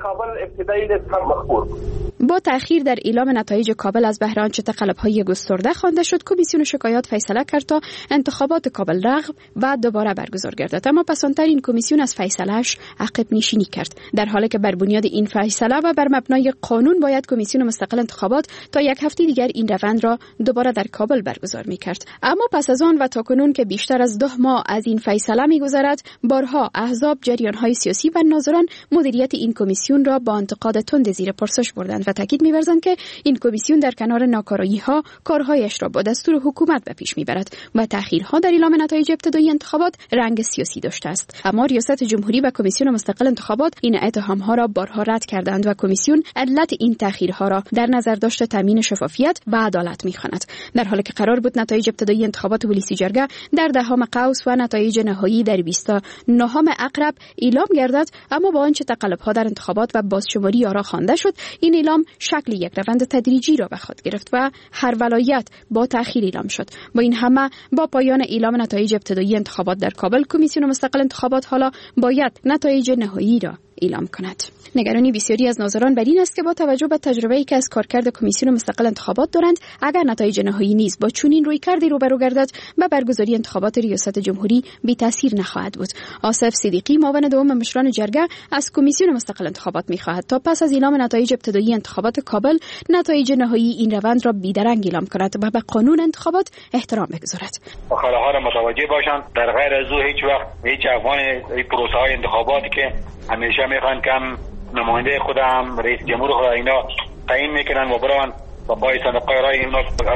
با تأخیر در اعلام نتایج کابل از بهر آنچه تقلب‌های گسترده خوانده شد، کمیسیون شکایات فیصله کرد تا انتخابات کابل رغب و دوباره برگزار گردد. اما پسانتر این کمیسیون از فیصله‌اش عقب نشینی کرد، در حالی که بر بنیاد این فیصله و بر مبنای قانون باید کمیسیون مستقل انتخابات تا 1 هفته دیگر این روند را دوباره در کابل برگزار می‌کرد. اما پس از آن و تاکنون که بیشتر از 2 ماه از این فیصله می‌گذرد، بارها احزاب، جریان‌های سیاسی و ناظران مدیریت این کمیسیون را با انتقاد تند زیر پرسش بردند و تاکید می‌ورزند که این کمیسیون در کنار ناکارایی‌ها کارهایش را با دستور حکومت به پیش می‌برد و تأخیرها در اعلام نتایج ابتدایی انتخابات رنگ سیاسی داشته است. اما ریاست جمهوری و کمیسیون مستقل انتخابات این اتهام‌ها را بارها رد کردند و کمیسیون علت این تأخیرها را در نظر داشته تامین شفافیت و عدالت می‌خواند. در حالی که قرار بود نتایج ابتدایی انتخابات ولایت جرگه در 10 قوس و نتایج نهایی در 29 اقرب اعلام گردد، اما با آنچه تقلب‌ها در انتخابات و بازشماری آرا خوانده شد، این اعلام شکل یک روند تدریجی را به خود گرفت و هر ولایت با تأخیر اعلام شد. با این همه با پایان اعلام نتایج ابتدایی انتخابات در کابل، کمیسیون مستقل انتخابات حالا باید نتایج نهایی را اعلام کند. نگرانی بسیاری از ناظران بر این است که با توجه به تجربه‌ای که از کارکرد کمیسیون مستقل انتخابات دارند، اگر نتایج نهایی نیز با چنین رویکردی روبرو گردد، به برگزاری انتخابات ریاست جمهوری بی تاثیر نخواهد بود. آصف صدیقی معاون دوم مشران جرگه از کمیسیون مستقل انتخابات می‌خواهد تا پس از اعلام نتایج ابتدایی انتخابات کابل نتایج نهایی این روند را بیدرنگ اعلام کند و به قانون انتخابات احترام بگذارد. مخالفها را متوجه باشند. در غیر از او هیچ وقت هیچ افغان پروسه‌های انتخاباتی که همیشه میخوان کم نماینده خودم رئیس جمهور خود اینا تعیین میکنن و بران و پای صندوق رای اینا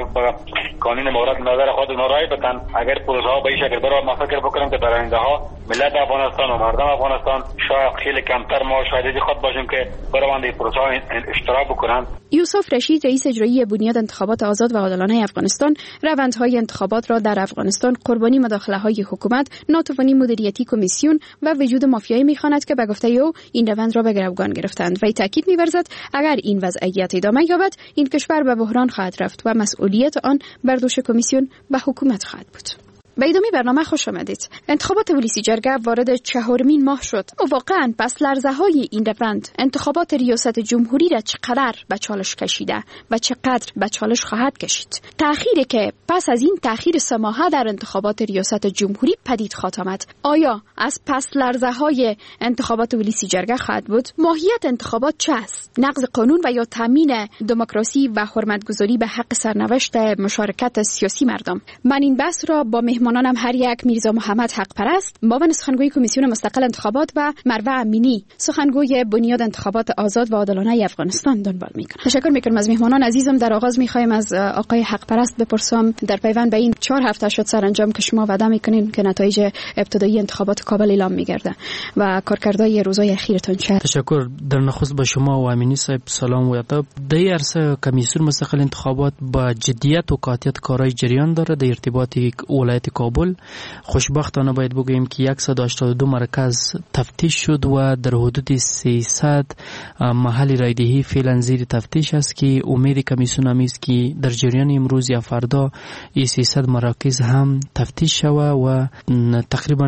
قانون مورد نظر خود نارای بتن. اگر پروسه ها به این شکل برای ما فکر بکنیم که در آینده ها ملت افغانستان و مردم افغانستان شاید خیلی کمتر ما شاهد خود باشیم که برای پروسه ها اشتراک بکنن. یوسف رشید رئیس اجرایی بنیاد انتخابات آزاد و عادلانه افغانستان روندهای انتخابات را در افغانستان قربانی مداخله‌های حکومت، ناتوانی مدیریتی کمیسیون و وجود مافیایی می‌خواند که به گفته او این روند را به گروگان گرفتند و تاکید می‌ورزد اگر این وضعیت ادامه یابد این کشور به بحران خواهد رفت و مسئولیت آن بر دوش کمیسیون به حکومت خواهد بود. به ادامه برنامه خوش آمدید. انتخابات ولایت جرگه وارد 4مین ماه شد و واقعا پس لرزه‌های این روند انتخابات ریاست جمهوری را چقدر به چالش کشیده و چقدر به چالش خواهد کشید. تأخیری که پس از این تأخیر 3 ماهه در انتخابات ریاست جمهوری پدید خواهد آمد، آیا از پس لرزه‌های انتخابات ولایت جرگه خواهد بود؟ ماهیت انتخابات چه است؟ نقض قانون و یا تامین دموکراسی و حرمت‌گذاری به حق سرنوشت مشارکت سیاسی مردم؟ من این بحث را با مهمانانم هر یک میرزا محمد حق پرست، معاون سخنگوی کمیسیون مستقل انتخابات و مروه امینی، سخنگوی بنیاد انتخابات آزاد و عادلانه افغانستان دنبال میکنم. تشکر میکنم از مهمانان عزیزم. در آغاز میخوایم از آقای حق پرست بپرسم در پیوند به این 4 هفته شد سرانجام که شما وعده میکنین که نتایج ابتدایی انتخابات کابل اعلام میگرده و کارکردهای روزهای اخیرتون چه؟ تشکر. در نخست با شما و امینی صاحب سلام و ادب. در عرصه کمیسیون مستقل انتخابات با جدیت و قاطعیت کارهای جریان داره در ارتباط ولایت کابل خوشبختانه باید بگوییم که 182 مرکز تفتیش شد و در حدود 300 محل رایدهی فعلا زیر تفتیش است که امید کمیسیون هم است که در جریان امروز یا فردا این 300 مراکز هم تفتیش شود و تقریبا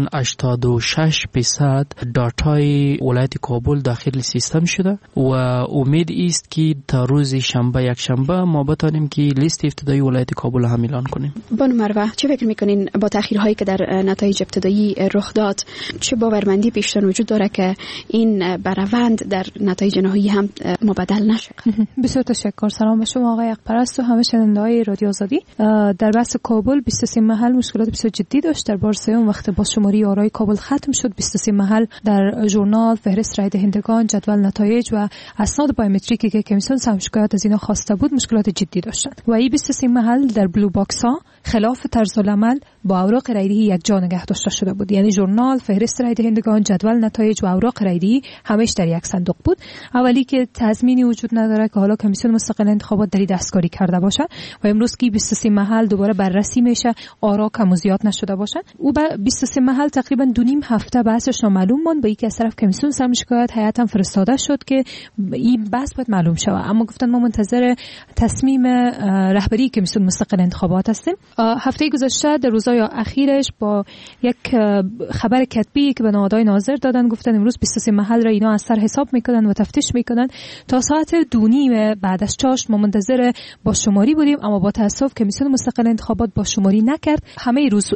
86% داتای ولایت کابل داخل سیستم شده و امید است که تا روز شنبه یک شنبه ما بتانیم که لیست ابتدایی ولایت کابل هم اعلان کنیم. بانو مروه چه فکر میکنین با تاخیرهایی که در نتایج ابتدایی رخ داد چه باورمندی بیشتر وجود داره که این بروند در نتایج نهایی هم مبدل نشه؟ بسیار تشکر. سلام به شما آقای اقپرست و همه شنونده‌های رادیو آزادی. در بحث کابل 23 محل مشکلات بسیار جدی داشت. در بار سوم وقت بازشماری آرای کابل ختم شد 23 محل در ژورنال فهرست رای دهندگان جدول نتایج و اسناد بایومتریکی که کمیسیون سهم شکایت از اینا خواسته بود مشکلات جدی داشتند و این 23 محل در بلو باکس ها خلاف طرز العمل با اوراق رایدهی یک جا نگه داشته شده بود. یعنی ژورنال فهرست رای دهندگان جدول نتایج و اوراق رایدهی همش در یک صندوق بود. اولی که تضمینی وجود نداره که حالا کمیسیون مستقل انتخابات در دستکاری کرده باشه و امروز که 23 محل دوباره بررسی میشه آرا کم و زیاد نشده باشن. او 23 محل تقریبا 2.5 هفته بحثش نامعلوم ماند با اینکه از طرف کمیسیون سهم شکایت هیئت هم فرستاده شد که این بحث باید معلوم شود، اما گفتن ما منتظر تصمیم رهبری کمیسیون مستقل انتخابات هستیم. هفته گذشته در روزهای اخیرش با یک خبر کتبی که به نهادهای ناظر دادن گفتن امروز 23 محل را اینا از سر حساب میکنن و تفتیش میکنن. تا ساعت 2:30 بعد از چاشت ما منتظر با شماری بودیم، اما با تاسف کمیسیون مستقل انتخابات با شماری نکرد. همه روز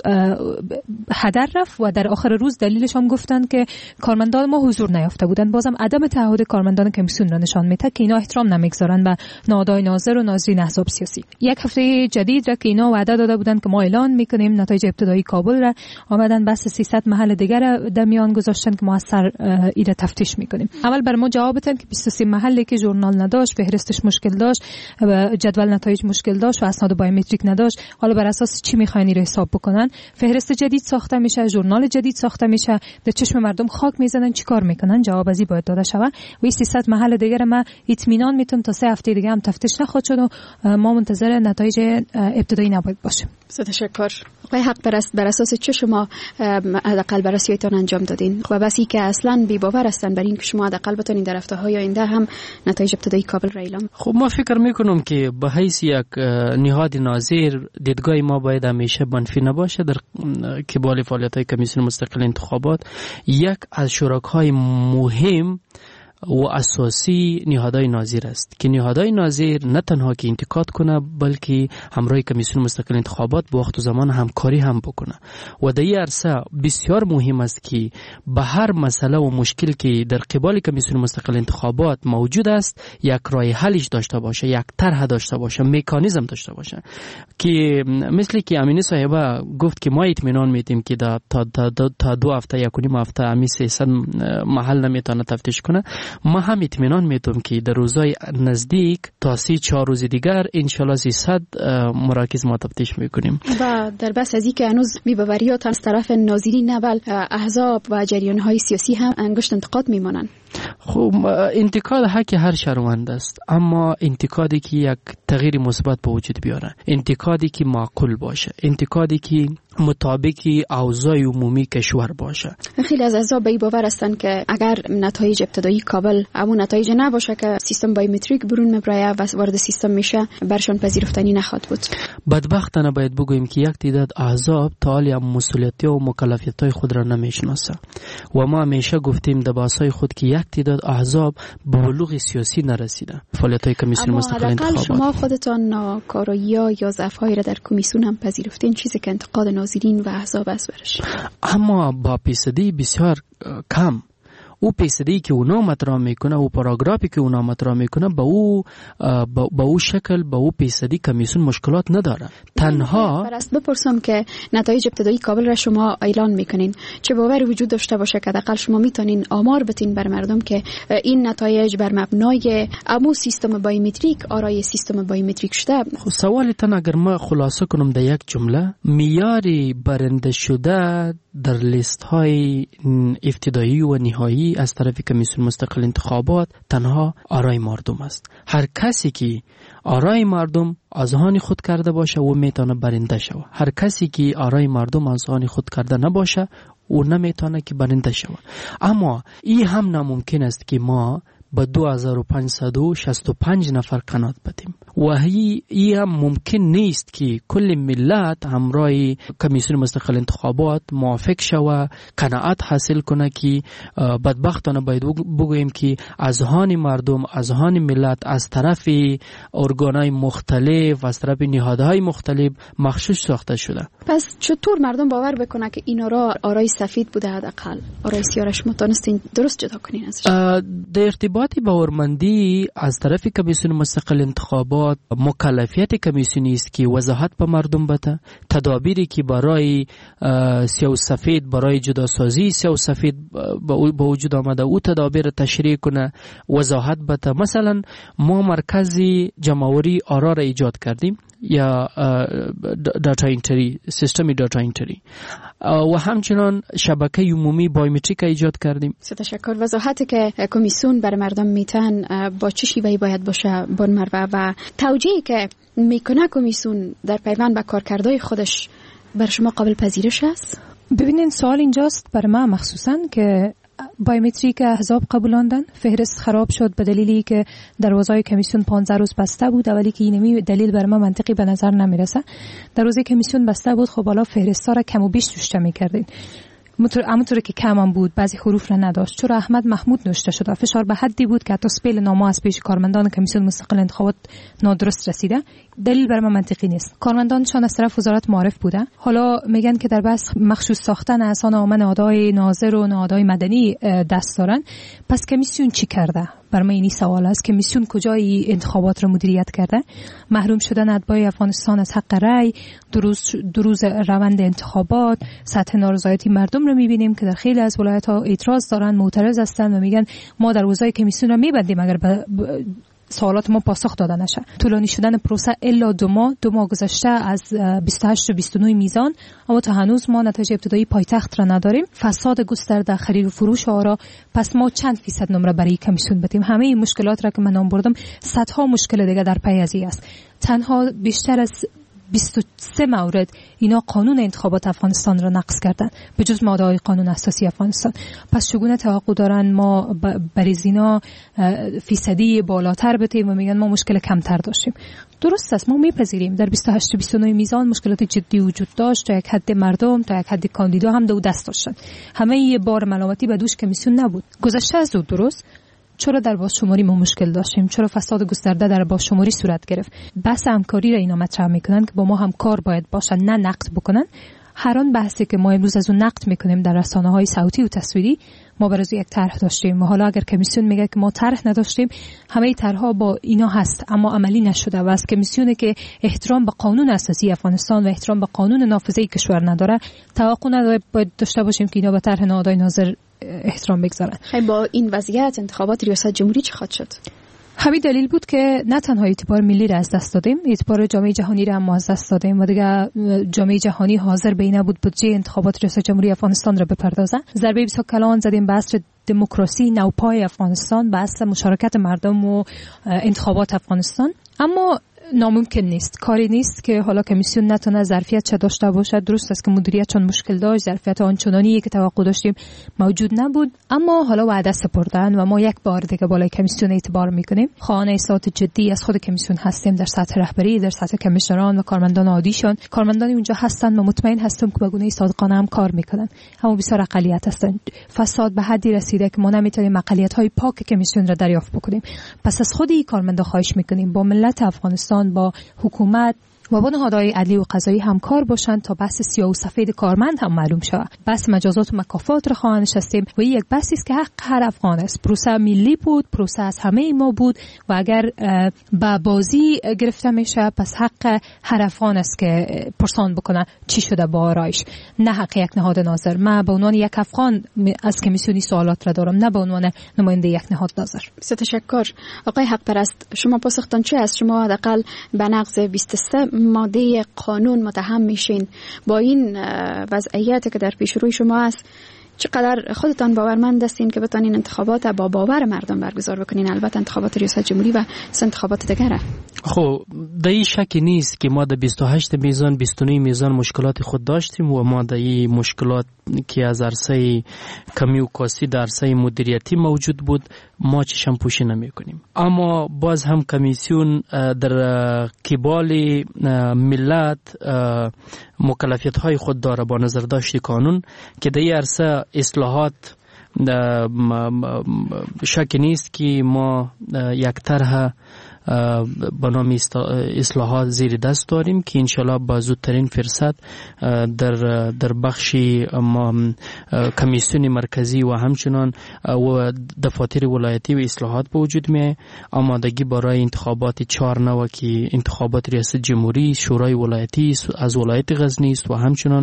هدر رفت و در آخر روز دلیلش هم گفتن که کارمندان ما حضور نیافته بودن. بازم عدم تعهد کارمندان کمیسیون را نشان میده که اینا احترام نمیگذارن به نهادهای ناظر و ناظرین احزاب سیاسی. یک هفته جدید را که اینا وعده داده بودن که ما اعلان میکنیم نتایج ابتدایی کابل را، آمدن بس 300 محل دیگر در میان گذاشتن که ما از سر ایره تفتیش میکنیم. اول بر ما جواب بدن که 23 محلی که ژورنال نداشت، فهرستش مشکل داشت، جدول نتایج مشکل داشت و اسناد بایومتریک نداشت، حالا بر اساس چی میخواین ایره حساب بکنن؟ فهرست جدید ساخته میشه، ژورنال جدید ساخته میشه، در چشم مردم خاک میزنن، چیکار میکنن؟ جواب ازی باید داده شود. و 300 محل دیگر ما اطمینان میتونم تا 3 هفته دیگه هم تفتیش نخواهد شد و ما منتظر نتایج ابتدایی نباید باشیم. تشکر. آقای حق پرست، بر اساس چه شما حداقل بررسیتان انجام دادین و بسی که اصلا بی باور هستن بر این که شما حداقل بتونین در هفته‌های آینده هم نتایج ابتدایی کابل را اعلام؟ خب ما فکر میکنم که به حیث یک نهاد ناظر دیدگاه ما باید همیشه منفی نباشه در قبال فعالیت‌های کمیسیون مستقل انتخابات. یک از شرکای مهم و اساسی نهادهای ناظر است که نهادهای ناظر نه تنها که انتقاد کنه بلکه همراه کمیسیون مستقل انتخابات با وقت و زمان همکاری هم بکنه و در این عرصه بسیار مهم است که به هر مسئله و مشکل که در قبال کمیسیون مستقل انتخابات موجود است یک راه حلش داشته باشه، یک طرح داشته باشه، مکانیزم داشته باشه که مثل که امینی صاحبه گفت که ما اطمینان میدیم که تا 2 هفته 1.5 هفته امی 300 محل نمیتونه تفتیش کنه. ما هم اطمینان میتونم که در روزهای نزدیک تا 3-4 روز دیگر انشالله 300 مراکز ما تفتیش میکنیم. و در بس از اینکه هنوز بی‌باوریات از طرف ناظرین اول احزاب و جریان‌های سیاسی هم انگشت انتقاد میمانند. خب انتقاد حق هر شهروند است، اما انتقادی که یک تغییر مثبت به وجود بیاره، انتقادی که معقول باشه، انتقادی که مطابق اوضاع عمومی کشور باشه. خیلی از احزاب به این باور هستند که اگر نتایج ابتدایی کابل همون نتایج نباشه که سیستم بایومتریک برون میبره و وارد سیستم میشه برشان پذیرفتنی نخواهد بود. بدبختانه باید بگوییم که یک تعداد احزاب تا حالی مسئولیت و مکلفیت‌های خود را نمیشناسه و ما همیشه گفتیم در بحث‌های خود که یک تعداد احزاب به بلوغ سیاسی نرسیده. فعالیت‌های کمیسیون مستقل انتخابات. شما خودتان ناکاری‌ها یا ضعف‌هایی را در کمیسیون هم پذیرفتین، چیزی که انتقاد ناظرین و احزاب است برش. اما با پیصدی بسیار کم. او پیصدی که اونا مطرح میکنه و پاراگرافی که اونا مطرح میکنه با او شکل با او پیصدی کمیسیون مشکلات نداره. تنها پرست بپرسم که نتایج ابتدایی کابل را شما اعلان میکنین، چه باوری وجود داشته باشه که حداقل شما میتونین آمار بتین بر مردم که این نتایج بر مبنای امو سیستم بایومتریک آرای سیستم بایومتریک شده؟ خب سوالتان اگر ما خلاصه کنم در یک جمله، معیار برنده شده در لیست های ابتدایی و نهایی از طرف کمیسیون مستقل انتخابات تنها آرای مردم است. هر کسی که آرای مردم اذهان خود کرده باشه و میتونه برنده شود. هر کسی که آرای مردم اذهان خود کرده نباشه او نمیتونه که برنده شود. اما این هم ناممکن است که ما به 2565 نفر قناعت بدیم و این هم ممکن نیست که کل ملت همراه کمیسیون مستقل انتخابات موافق شود قناعت حاصل کنه که بدبختانه باید بگوییم که اذهان مردم، اذهان ملت از طرف ارگانهای مختلف، از طرف نهادهای مختلف مغشوش ساخته شده. پس چطور مردم باور بکنه که این آرای سفید بوده؟ حداقل آرای سیاهش متونستین درست جدا کنین ازش؟ در ارتباط باورمندی از طرف کمیسیون مستقل انتخابات مکلفیت کمیسیونی است که وضاحت به مردم بده، تدابیری که برای سیاه و سفید، برای جداسازی سیاه و سفید به وجود آمده او تدابیر تشریح کنه، وضاحت بده. مثلا ما مرکز جمع‌آوری آرا را ایجاد کردیم یا داتا انتری، سیستم داتا انتری و همچنان شبکه عمومی بایومتریک ایجاد کردیم. تشکر. وضاحتی که کمیسیون بر مردم میتن با چه شیوهی باید باشه بون مروه و توجیهی که میکنه کمیسیون در پیوند به کارکردهای خودش بر شما قابل پذیرش است؟ ببینین سوال اینجاست برای ما مخصوصا که بایومتریک احزاب قبولاندن، فهرست خراب شد به دلیلی که دروازه‌های کمیسیون 15 روز بسته بود، ولی که اینمی دلیل برای ما منطقی به نظر نمیرسه. دروازه کمیسیون بسته بود، خب حالا فهرست‌ها را کم و بیش توش جمع کردین. همونطور که کم بود بعضی حروف را نداشت. چرا احمد محمود نوشته شده، فشار به حدی بود که حتی سپیل نامه از پیش کارمندان کمیسیون مستقل انتخابات نادرست رسیده. دلیل برای ما منطقی نیست. کارمندانشان از طرف وزارت معرف بوده، حالا میگن که در بحث مخصوص ساختن اسان نامه نهادهای ناظر و نهادهای مدنی دست دارن. پس کمیسیون چی کرده؟ بر من این سوال است. کمیسیون کجای انتخابات را مدیریت کرده؟ محروم شدن اتباع افغانستان از حق رأی، دروز روند انتخابات، سطح نارضایتی مردم رو میبینیم که در خیلی از ولایت‌ها اعتراض دارن، معترض هستن و میگن ما در وزای کمیسیون را میبندیم اگر سوالات ما پاسخ داده نشه. طولانی شدن پروسه الا 2 ماه گذشته از 28 و 29 میزان، اما تا هنوز ما نتیجه ابتدایی پایتخت را نداریم. فساد گسترده، خرید و فروش آرا. پس ما چند فیصد نمره برای کمیسیون بدیم؟ همه این مشکلات را که من نام بردم صدها مشکل دیگه در پی از این است. تنها بیشتر از 23 مورد اینا قانون انتخابات افغانستان را نقض کردن به جز ماده‌های قانون اساسی افغانستان. پس چگونه توقع دارن ما برای اینا فیصدی بالاتر بدیم و میگن ما مشکل کمتر داشتیم؟ درست است، ما میپذیریم در 28 و 29 میزان مشکلات جدی وجود داشت، تا یک حد مردم تا یک حد کاندیدا هم دو دست داشتن. همه یه بار ملامتی به دوش کمیسیون نبود. گذشته از او درست چرا در بازشماری ما مشکل داشتیم؟ چرا فساد گسترده در بازشماری صورت گرفت؟ بحث همکاری را اینا مطرح میکنن که با ما همکار باید باشن، نه نقد بکنن. هر آن بحثی که ما امروز از اون نقد میکنیم در رسانه‌های صوتی و تصویری، ما برای یک طرح داشتیم و حالا اگر کمیسیون میگه که ما طرح نداشتیم، همه طرح‌ها با اینا هست اما عملی نشده و از کمیسیونی که احترام به قانون اساسی افغانستان و احترام به قانون نافذه کشور نداره، توقع باید داشته باشیم که اینا به طرح نهادهای ناظر احترام بگذارن. خیلی با این وضعیت انتخابات ریاست جمهوری چی خواهد شد؟ همین دلیل بود که نه تنها اعتبار ملی را از دست دادیم، اعتبار جامعه جهانی را هم از دست دادیم و دیگه جامعه جهانی حاضر به این نبود بودجه انتخابات ریاست جمهوری افغانستان را بپردازه. ضربه بسیار کلان زدیم به عصر دموکراسی نوپای افغانستان، به عصر مشارکت مردم و انتخابات افغانستان. اما ناممکن نیست، کاری نیست که حالا کمیسیون نتونه ظرفیت چه داشته باشه. درست است که مدیریت چون مشکل داشت، ظرفیت آنچنانی که توقع داشتیم موجود نبود، اما حالا وعده سپردن و ما یک بار دیگه بالای کمیسیون اعتبار میکنیم. خواهان اصلاحات جدی از خود کمیسیون هستیم، در سطح رهبری، در سطح کمیسیونران و کارمندان عادیشان. کارمندانی اونجا هستن و مطمئن هستم که به گونه صادقانه هم کار میکنن، اما بسیار اقلیت هستن. فساد به حدی رسیده که ما نمیتونیم اقلیت‌های پاک کمیسیون را دریافت بکنیم. پس از خود این کارمندا خواهش میکنیم با ملت افغانستان، با حکومت و با نهادهای عدلی و قضایی همکار باشند تا بحث سیاه و سفید کارمند هم معلوم شود. بحث مجازات و مکافات را خواهان نشستیم و یک بحثی است که حق هر افغان است. پروسه ملی بود، پروسه از همه ما بود و اگر با بازی گرفته میشه پس حق هر افغان است که پرسان بکنه چی شده با آرایش، نه حق یک نهاد ناظر. من به عنوان یک افغان از کمیسیونی سوالات را دارم، نه به عنوان نماینده یک نهاد ناظر. تشکر. آقای حق پرست، شما پاسختان چی است؟ شما حداقل به نقض 23 ماده قانون متهم میشین. با این وضعیتی که در پیش روی شما است چقدر خودتان باورمند هستین که بتانین انتخابات با باور مردم برگزار بکنین، البته انتخابات ریاست جمهوری و انتخابات دیگره؟ خب در این شکی نیست که ما در 28 میزان 29 میزان مشکلات خود داشتیم و ما در این مشکلات که از عرصه کمی و کاسی در عرصه مدیریتی موجود بود ما چشم پوشی نمی کنیم. اما باز هم کمیسیون در قبال ملت مکلفیت های خود داره با نظر داشت قانون که در این عرصه اصلاحات شک نیست که ما یک طرح به نام اصلاحات زیر دست داریم که انشالله با زودترین فرصت در بخش کمیسیون مرکزی و همچنان و دفاتر ولایتی و اصلاحات به وجود می آمادگی برای انتخابات 4 نوه که انتخابات ریاست جمهوری، شورای ولایتی از ولایت غزنی است و همچنان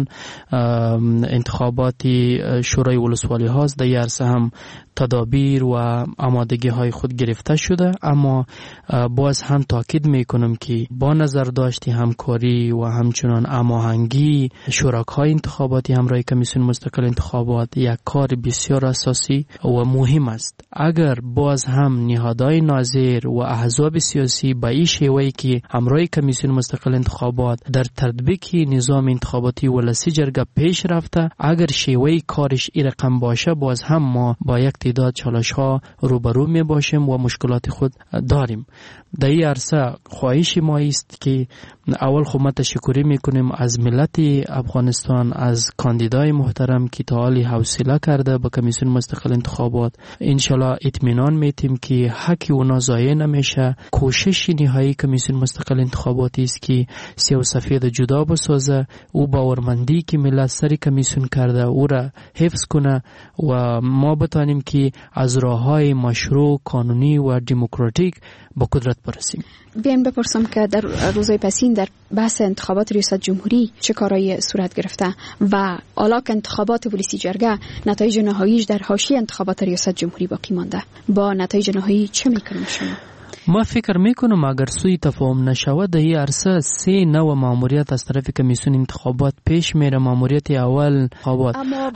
انتخابات شورای ولسوالی هاست. در عرصه هم تدابیر و آمادگی های خود گرفته شده، اما باز هم تاکید میکنم که با نظر داشتی همکاری و همچنان هماهنگی شرکای انتخاباتی همراه کمیسیون مستقل انتخابات یک کار بسیار اساسی و مهم است. اگر باز هم نهادهای ناظر و احزاب سیاسی با این شیوهی که همراه کمیسیون مستقل انتخابات در تطبیق نظام انتخاباتی ولسی جرگه پیش رفته، اگر شیوهی کارش این رقم باشه، باز هم ما با یک تعداد چالش ها روبرو می باشیم و مشکلات خود داریم. در این عرصه خواهش ما است که اول خود ما تشکر میکنیم از ملت افغانستان، از کاندیدای محترم که تا حالی حوصله کرده به کمیسیون مستقل انتخابات. انشالله اطمینان میتیم که حق اونا ضایع نمیشه. کوشش نهایی کمیسیون مستقل انتخاباتی است که سیاه و سفید جدا بسازه، او باورمندی که ملت سر کمیسیون کرده او را حفظ کنه و ما بتانیم که از راههای مشروع، قانونی و دموکراتیک با قدرت برسیم. بیاین بپرسم که در روزهای پسین در بحث انتخابات ریاست جمهوری چه کارایی صورت گرفته و حالا که انتخابات ولسی جرگه نتایج نهاییش در حاشیه انتخابات ریاست جمهوری باقی مانده، با نتایج نهایی چه میکنید شما؟ ما فکر میکنم اگر سوی تفاهم نشود در این عرصه 3 نوع ماموریت از طرف کمیسیون انتخابات پیش میره. ماموریت اول انتخابات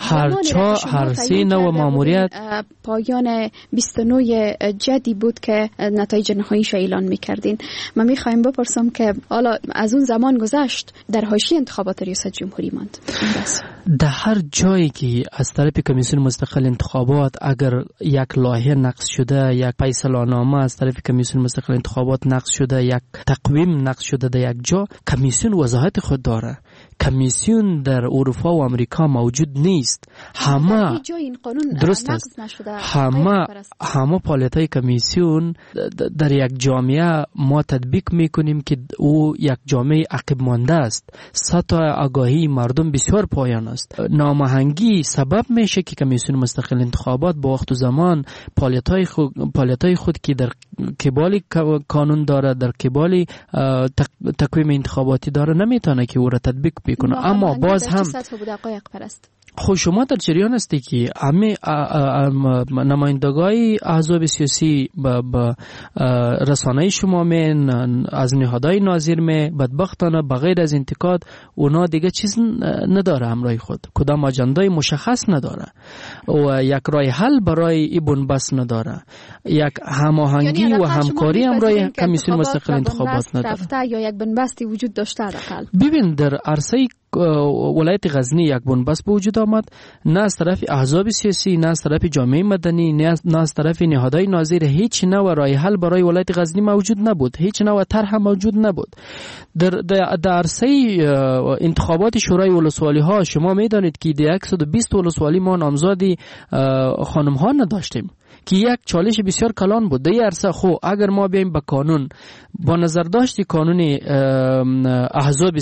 هر 3 نوع ماموریت پایان 29 جدی بود که نتایج نهاییش اعلان میکردین. من میخوایم بپرسم که حالا از اون زمان گذشت در حاشیه انتخابات ریاست جمهوری ماند. در هر جایی که از طرف کمیسیون مستقل انتخابات اگر یک لایحه نقض شده، یک فیصله‌نامه از طرف کمیسیون مستقل انتخابات نقض شده، یک تقویم نقض شده در یک جا، کمیسیون وضاحت خود داره. کمیسیون در اروپا و امریکا موجود نیست. همه درست است. همه فعالیت‌های کمیسیون در یک جامعه ما تطبیق میکنیم که او یک جامعه عقب مانده است. سطح آگاهی مردم بسیار پایان است. ناماهنگی سبب میشه که کمیسیون مستقل انتخابات با وقت و زمان فعالیت‌های خود که در قبال قانون داره، در قبال تقویم انتخاباتی داره، نمیتونه که او را تطبیق بکنه. اما باز هم خب شما در جریان هستی که همه نمایندگان احزاب سیاسی به رسانه شما از نهادهای ناظر بدبختانه بغیر از انتقاد اونا دیگه چیز نداره همراه خود، کدام اجندای مشخص نداره و یک راه حل برای این بنبست نداره، یک هماهنگی و همکاری همراه کمیسیون مستقل انتخابات نداره یا یک بنبستی وجود داشته. ببین در عرصه ولایت غزنی یک بنبست به وجود آمد، نه از طرف احزاب سیاسی، نه از طرف جامعه مدنی، نه از طرف نهادهای ناظر. هیچ نوع راه حل برای ولایت غزنی موجود نبود، هیچ نوع طرح موجود نبود. در عرصه انتخابات شورای ولسوالی ها شما میدانید که در 120 ولسوالی ما نامزادی خانم ها نداشتیم که یک چالش بسیار کلان بود. در عرصه خو اگر ما بیایم به قانون با نظر داشتی قانون احزاب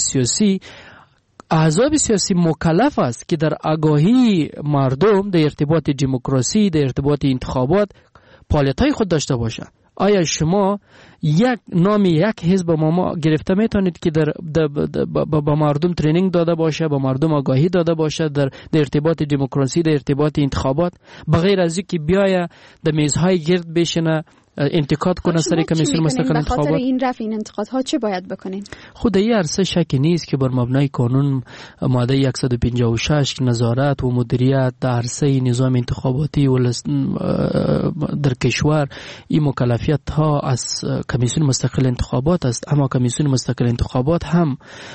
سیاسی مکلف است که در آگاهی مردم در ارتباط دموکراسی، در ارتباط انتخابات فعالیت‌های خود داشته باشه. آیا شما یک نام یک حزب ما گرفته میتونید که با مردم ترینینگ داده باشه، با مردم آگاهی داده باشه در ارتباط دموکراسی، در ارتباط انتخابات، بغیر از اینکه بیاید در میزهای گرد بشینه انتقاد کنه سر کمیسیون مستقل انتخابات. بخاطر این رفع این انتقادها چه باید بکنین؟ خود این عرصه شکی نیست که بر مبنای قانون ماده 156 که نظارت و مدیریت در عرصه نظام انتخاباتی و در کشور این مکلفیت ها از کمیسیون مستقل انتخابات است. اما کمیسیون مستقل انتخابات هم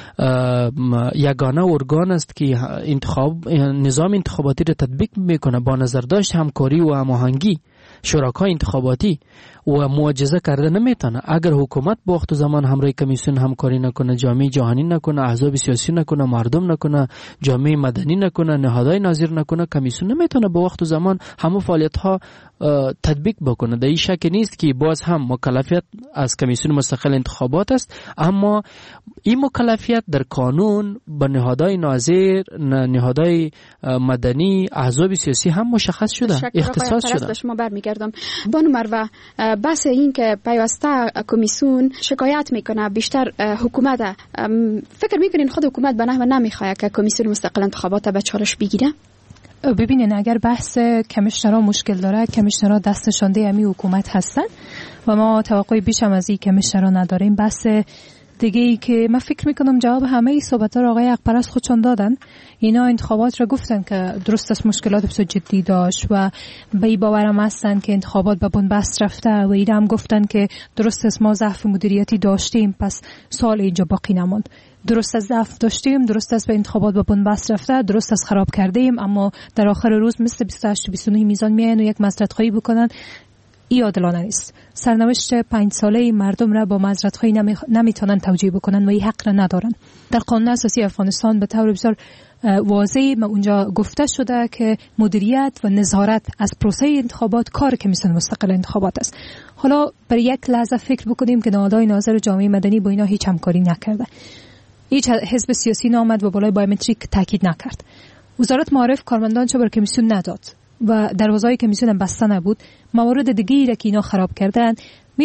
یگانه ارگان است که نظام انتخاباتی را تطبیق میکنه با نظر داشت همکاری و هماهنگی شرکای انتخاباتی و معجزه کرده نمیتونه. اگر حکومت با وقت و زمان همراه کمیسیون همکاری نکنه، جامعه جهانی نکنه، احزاب سیاسی نکنه، مردم نکنه، جامعه مدنی نکنه، نهادهای نظیر نکنه، کمیسیون نمیتونه با وقت و زمان همه فعالیت ها تطبیق بکنه. در این شک نیست که باز هم مکلفیت از کمیسیون مستقل انتخابات است، اما این مکلفیت در قانون با نهادهای نظیر، نهادهای مدنی، احزاب سیاسی هم مشخص شده، اختصاص شده. شما برمیگردم بانو مروه، بس این که پیوسته کمیسیون شکایت میکنه بیشتر حکومت، فکر میکنین خود حکومت به نحو نمیخواد که کمیسیون مستقل انتخابات به چالش بگیره؟ ببینین اگر بحث کمیشنرها مشکل داره، کمیشنرها دستشانده امی حکومت هستن و ما توقعی بیش هم از این کمیشنرها نداریم. بحث دیگه ای که من فکر میکنم جواب همه ای صحبت ها را آقای اقپرست خودشان دادن. اینا انتخابات را گفتن که درست است مشکلات بسیار جدی داشت و به این باورم هستن که انتخابات به بنبست رفته و اینا هم گفتن که درست است ما ضعف مدیریتی داشتیم پس سال اینجا باقی نماند. درست از ضعف داشتیم، درست است به انتخابات به بنبست رفته، درست است خراب کردیم، اما در آخر روز مثل 28 و 29 میزان میاین و یک معذرت‌خواهی بکنن. ای عادلانه نیست. سرنوشت 5 ساله مردم را با معذرت‌خواهی نمیتونن توجیه بکنن و این حق را ندارن. در قانون اساسی افغانستان به طور بسیار واضح اونجا گفته شده که مدیریت و نظارت از پروسه انتخابات کار کمیسیون مستقل انتخابات است. حالا برای یک لحظه فکر بکنیم که نهادهای ناظر و جامعه مدنی با اینا هیچ همکاری نکرده. هیچ حزب سیاسی نامد و بالای بایومتریک تاکید نکرد. وزارت معارف کارمندانش بر کمیسیون نداد و دروازه‌های کمیسیون هم بسته نبود. موارد دیگه‌ای را که اینا خراب کردن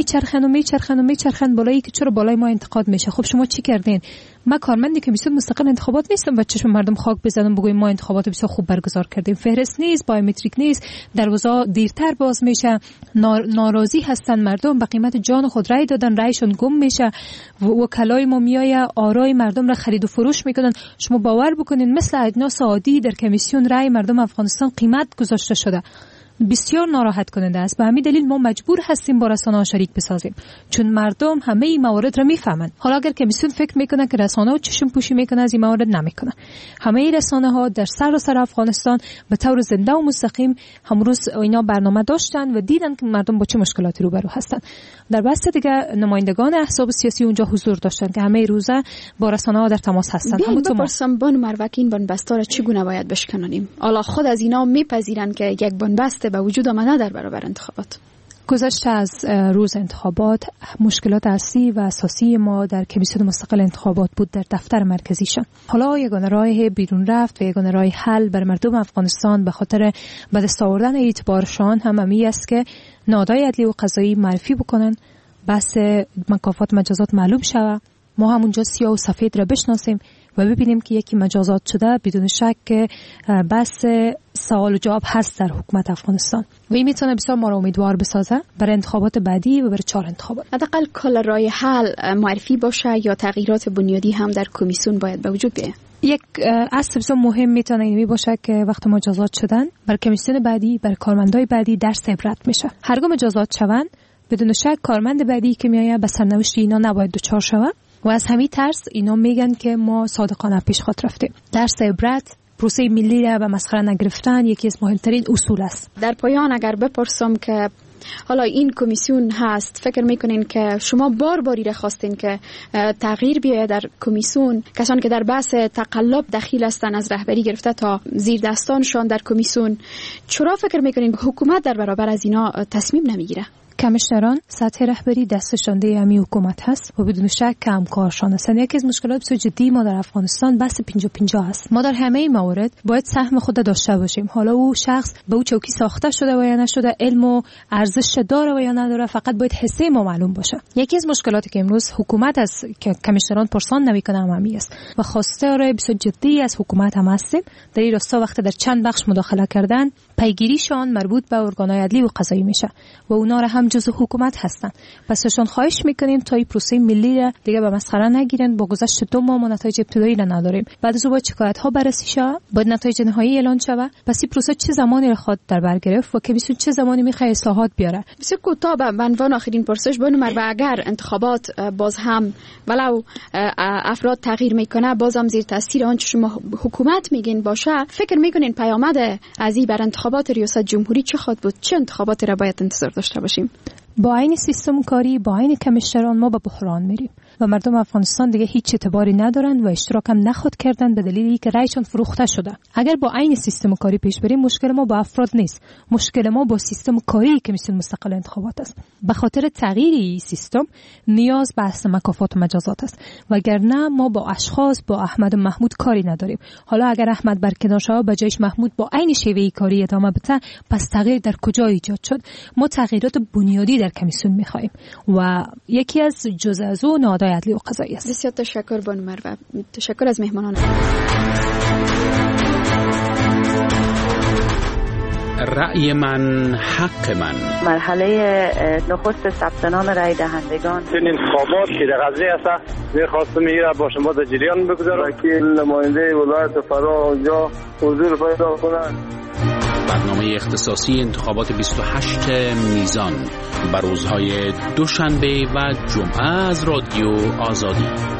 میچرخن بالایی که چرا بالای ما انتقاد میشه. خب شما چی کردین؟ ما کارمند کمیسیون مستقل انتخابات نیستم و چشم مردم خاک بزنم بگویم ما انتخابات بسیار خوب برگزار کردیم. فهرست نیست، بایومتریک نیست، دروازه دیرتر باز میشه، ناراضی هستن مردم، به قیمت جان خود رای دادن، رایشون گم میشه، وکلای ما میایه آرای مردم را خرید و فروش میکنن. شما باور بکنین مثل اجناس عادی در کمیسیون رای مردم افغانستان قیمت گذاشته شده. بسیار ناراحت کننده است. به همین دلیل ما مجبور هستیم با رسانه‌ها شریک بسازیم، چون مردم همه این موارد را میفهمند. حالا اگر کمیسیون فکر میکنه که رسانه‌ها چشم پوشی میکنه از این موارد، نمیکنه. همه رسانه‌ها در سراسر افغانستان به طور زنده و مستقیم امروز اینا برنامه داشتن و دیدن که مردم با چه مشکلاتی روبرو هستن. در بحث دیگه نمایندگان احزاب سیاسی اونجا حضور داشتن که همه روزه با رسانه‌ها در تماس هستن. همونطور بپرسم بانو مروه این بنبستا را چگونه باید بشکنانیم؟ حالا خود از اینا میپذیرن که یک بنبست به وجود آمده در برابر انتخابات؟ گذشته از روز انتخابات مشکلات اصلی و اساسی ما در کمیسیون مستقل انتخابات بود در دفتر مرکزیشان. حالا یگانه راه بیرون رفت و یگانه راه حل بر مردم افغانستان به خاطر به دست آوردن اعتبارشان هم همی است که نهادهای عدلی و قضایی معرفی بکنن، بحث مکافات مجازات معلوم شود، ما همونجا سیاه و سفید را بشناسیم و ببینیم که یکی مجازات شده بدون شک که بحث سوال و جواب هست در حکومت افغانستان و این میتونه بسیار ما را امیدوار بسازه برای انتخابات بعدی و برای 4 انتخابات. حداقل کل راه حل معرفی باشه یا تغییرات بنیادی هم در کمیسیون باید به وجود بیاید؟ یک اصل بسیار مهم میتونه این باشه که وقت مجازات شدن بر کمیسیون بعدی، بر کارمندای بعدی درس عبرت میشه. هرگاه مجازات شون بدون شک کارمند بعدی که میآید به سرنوشت اینا نباید دچار شود و از همین ترس اینا میگن که ما صادقانه پیش خود رفتیم. درس عبرت پروسه ملی را به مسخره نگرفتن یکی از مهمترین اصول است. در پایان اگر بپرسم که حالا این کمیسیون هست، فکر میکنین که شما باری را خواستین که تغییر بیاید در کمیسیون؟ کسانی که در بحث تقلب دخیل هستن از رهبری گرفته تا زیر دستانشان در کمیسیون، چرا فکر میکنین حکومت در برابر از اینا تصمیم نمیگیره؟ کمیشنران سطح رهبری دستشانده امی حکومت هست و بدون شک همکارشان هستند. یکی از مشکلات بسیار جدی ما در افغانستان بحث 50-50 است. ما در همه موارد باید سهم خود داشته باشیم. حالا او شخص به او چوکی ساخته شده و یا نشده، علم و ارزش داره و یا نداره، فقط باید حصه ما معلوم باشه. یکی از مشکلاتی که امروز حکومت از کمیشنران پرسان نمیکنه همین است و خواسته را بسیار جدی از حکومت هم هستیم. در این راستا وقت در چند بخش مداخله کردن، پیگیریشان مربوط به ارگان‌های عدلی و قضایی میشه و اونا را هم جزء حکومت هستن. پس ازشون خواهش میکنیم تا این پروسه ملی را دیگه به مسخره نگیرن. با گذشت 2 ماه ما نتایج ابتدایی را نداریم. بعد از اون باید شکایت ها بررسی شه، باید نتایج نهایی اعلان شه. پس این پروسه چه زمانی را خود در بر گرفت و کمیسیون چه زمانی میخواد اصلاحات بیاره؟ بسیار کوتاه به عنوان آخرین پرسش بنومر و اگر انتخابات باز هم ولو افراد تغییر میکنه باز هم زیر تاثیر آنچه شما حکومت میگین باشه، فکر میکنین پیامد از این بر انتخابات ریاست جمهوری چه خواهد بود؟ چه انتخاباتی را باید انتظار داشته باشیم؟ با این سیستم کاری، با این کمیشنران ما به بحران میریم و مردم افغانستان دیگه هیچ اعتباری ندارن و اشتراک هم نخواد کردن به دلیل اینکه رایشون فروخته شده. اگر با این سیستم کاری پیش بریم، مشکل ما با افراد نیست، مشکل ما با سیستم کاری کمیسیون مستقل انتخابات است. به خاطر تغییر این سیستم نیاز به بحث مکافات و مجازات است، وگرنه ما با اشخاص با احمد و محمود کاری نداریم. حالا اگر احمد برکنار شود به جایش محمود با این شیوه کاری ادامه بده، پس تغییر در کجا ایجاد شد؟ ما تغییرات بنیادی در کمیسیون می‌خوایم و یکی از جزء از اون نهادهای عدلی و قضایی است. بسیار تشکر بانو مروه. تشکر از مهمانان. رأی من حق من. مرحله نخست ثبت نام رای دهندگان. این انتخابات که در قضیه است می‌خواستم میره با شما در جریان بگذارم که نماینده ولایت فرا اونجا حضور پیدا کنند. برنامه اختصاصی انتخابات 28 میزان بر روزهای دوشنبه و جمعه از رادیو آزادی.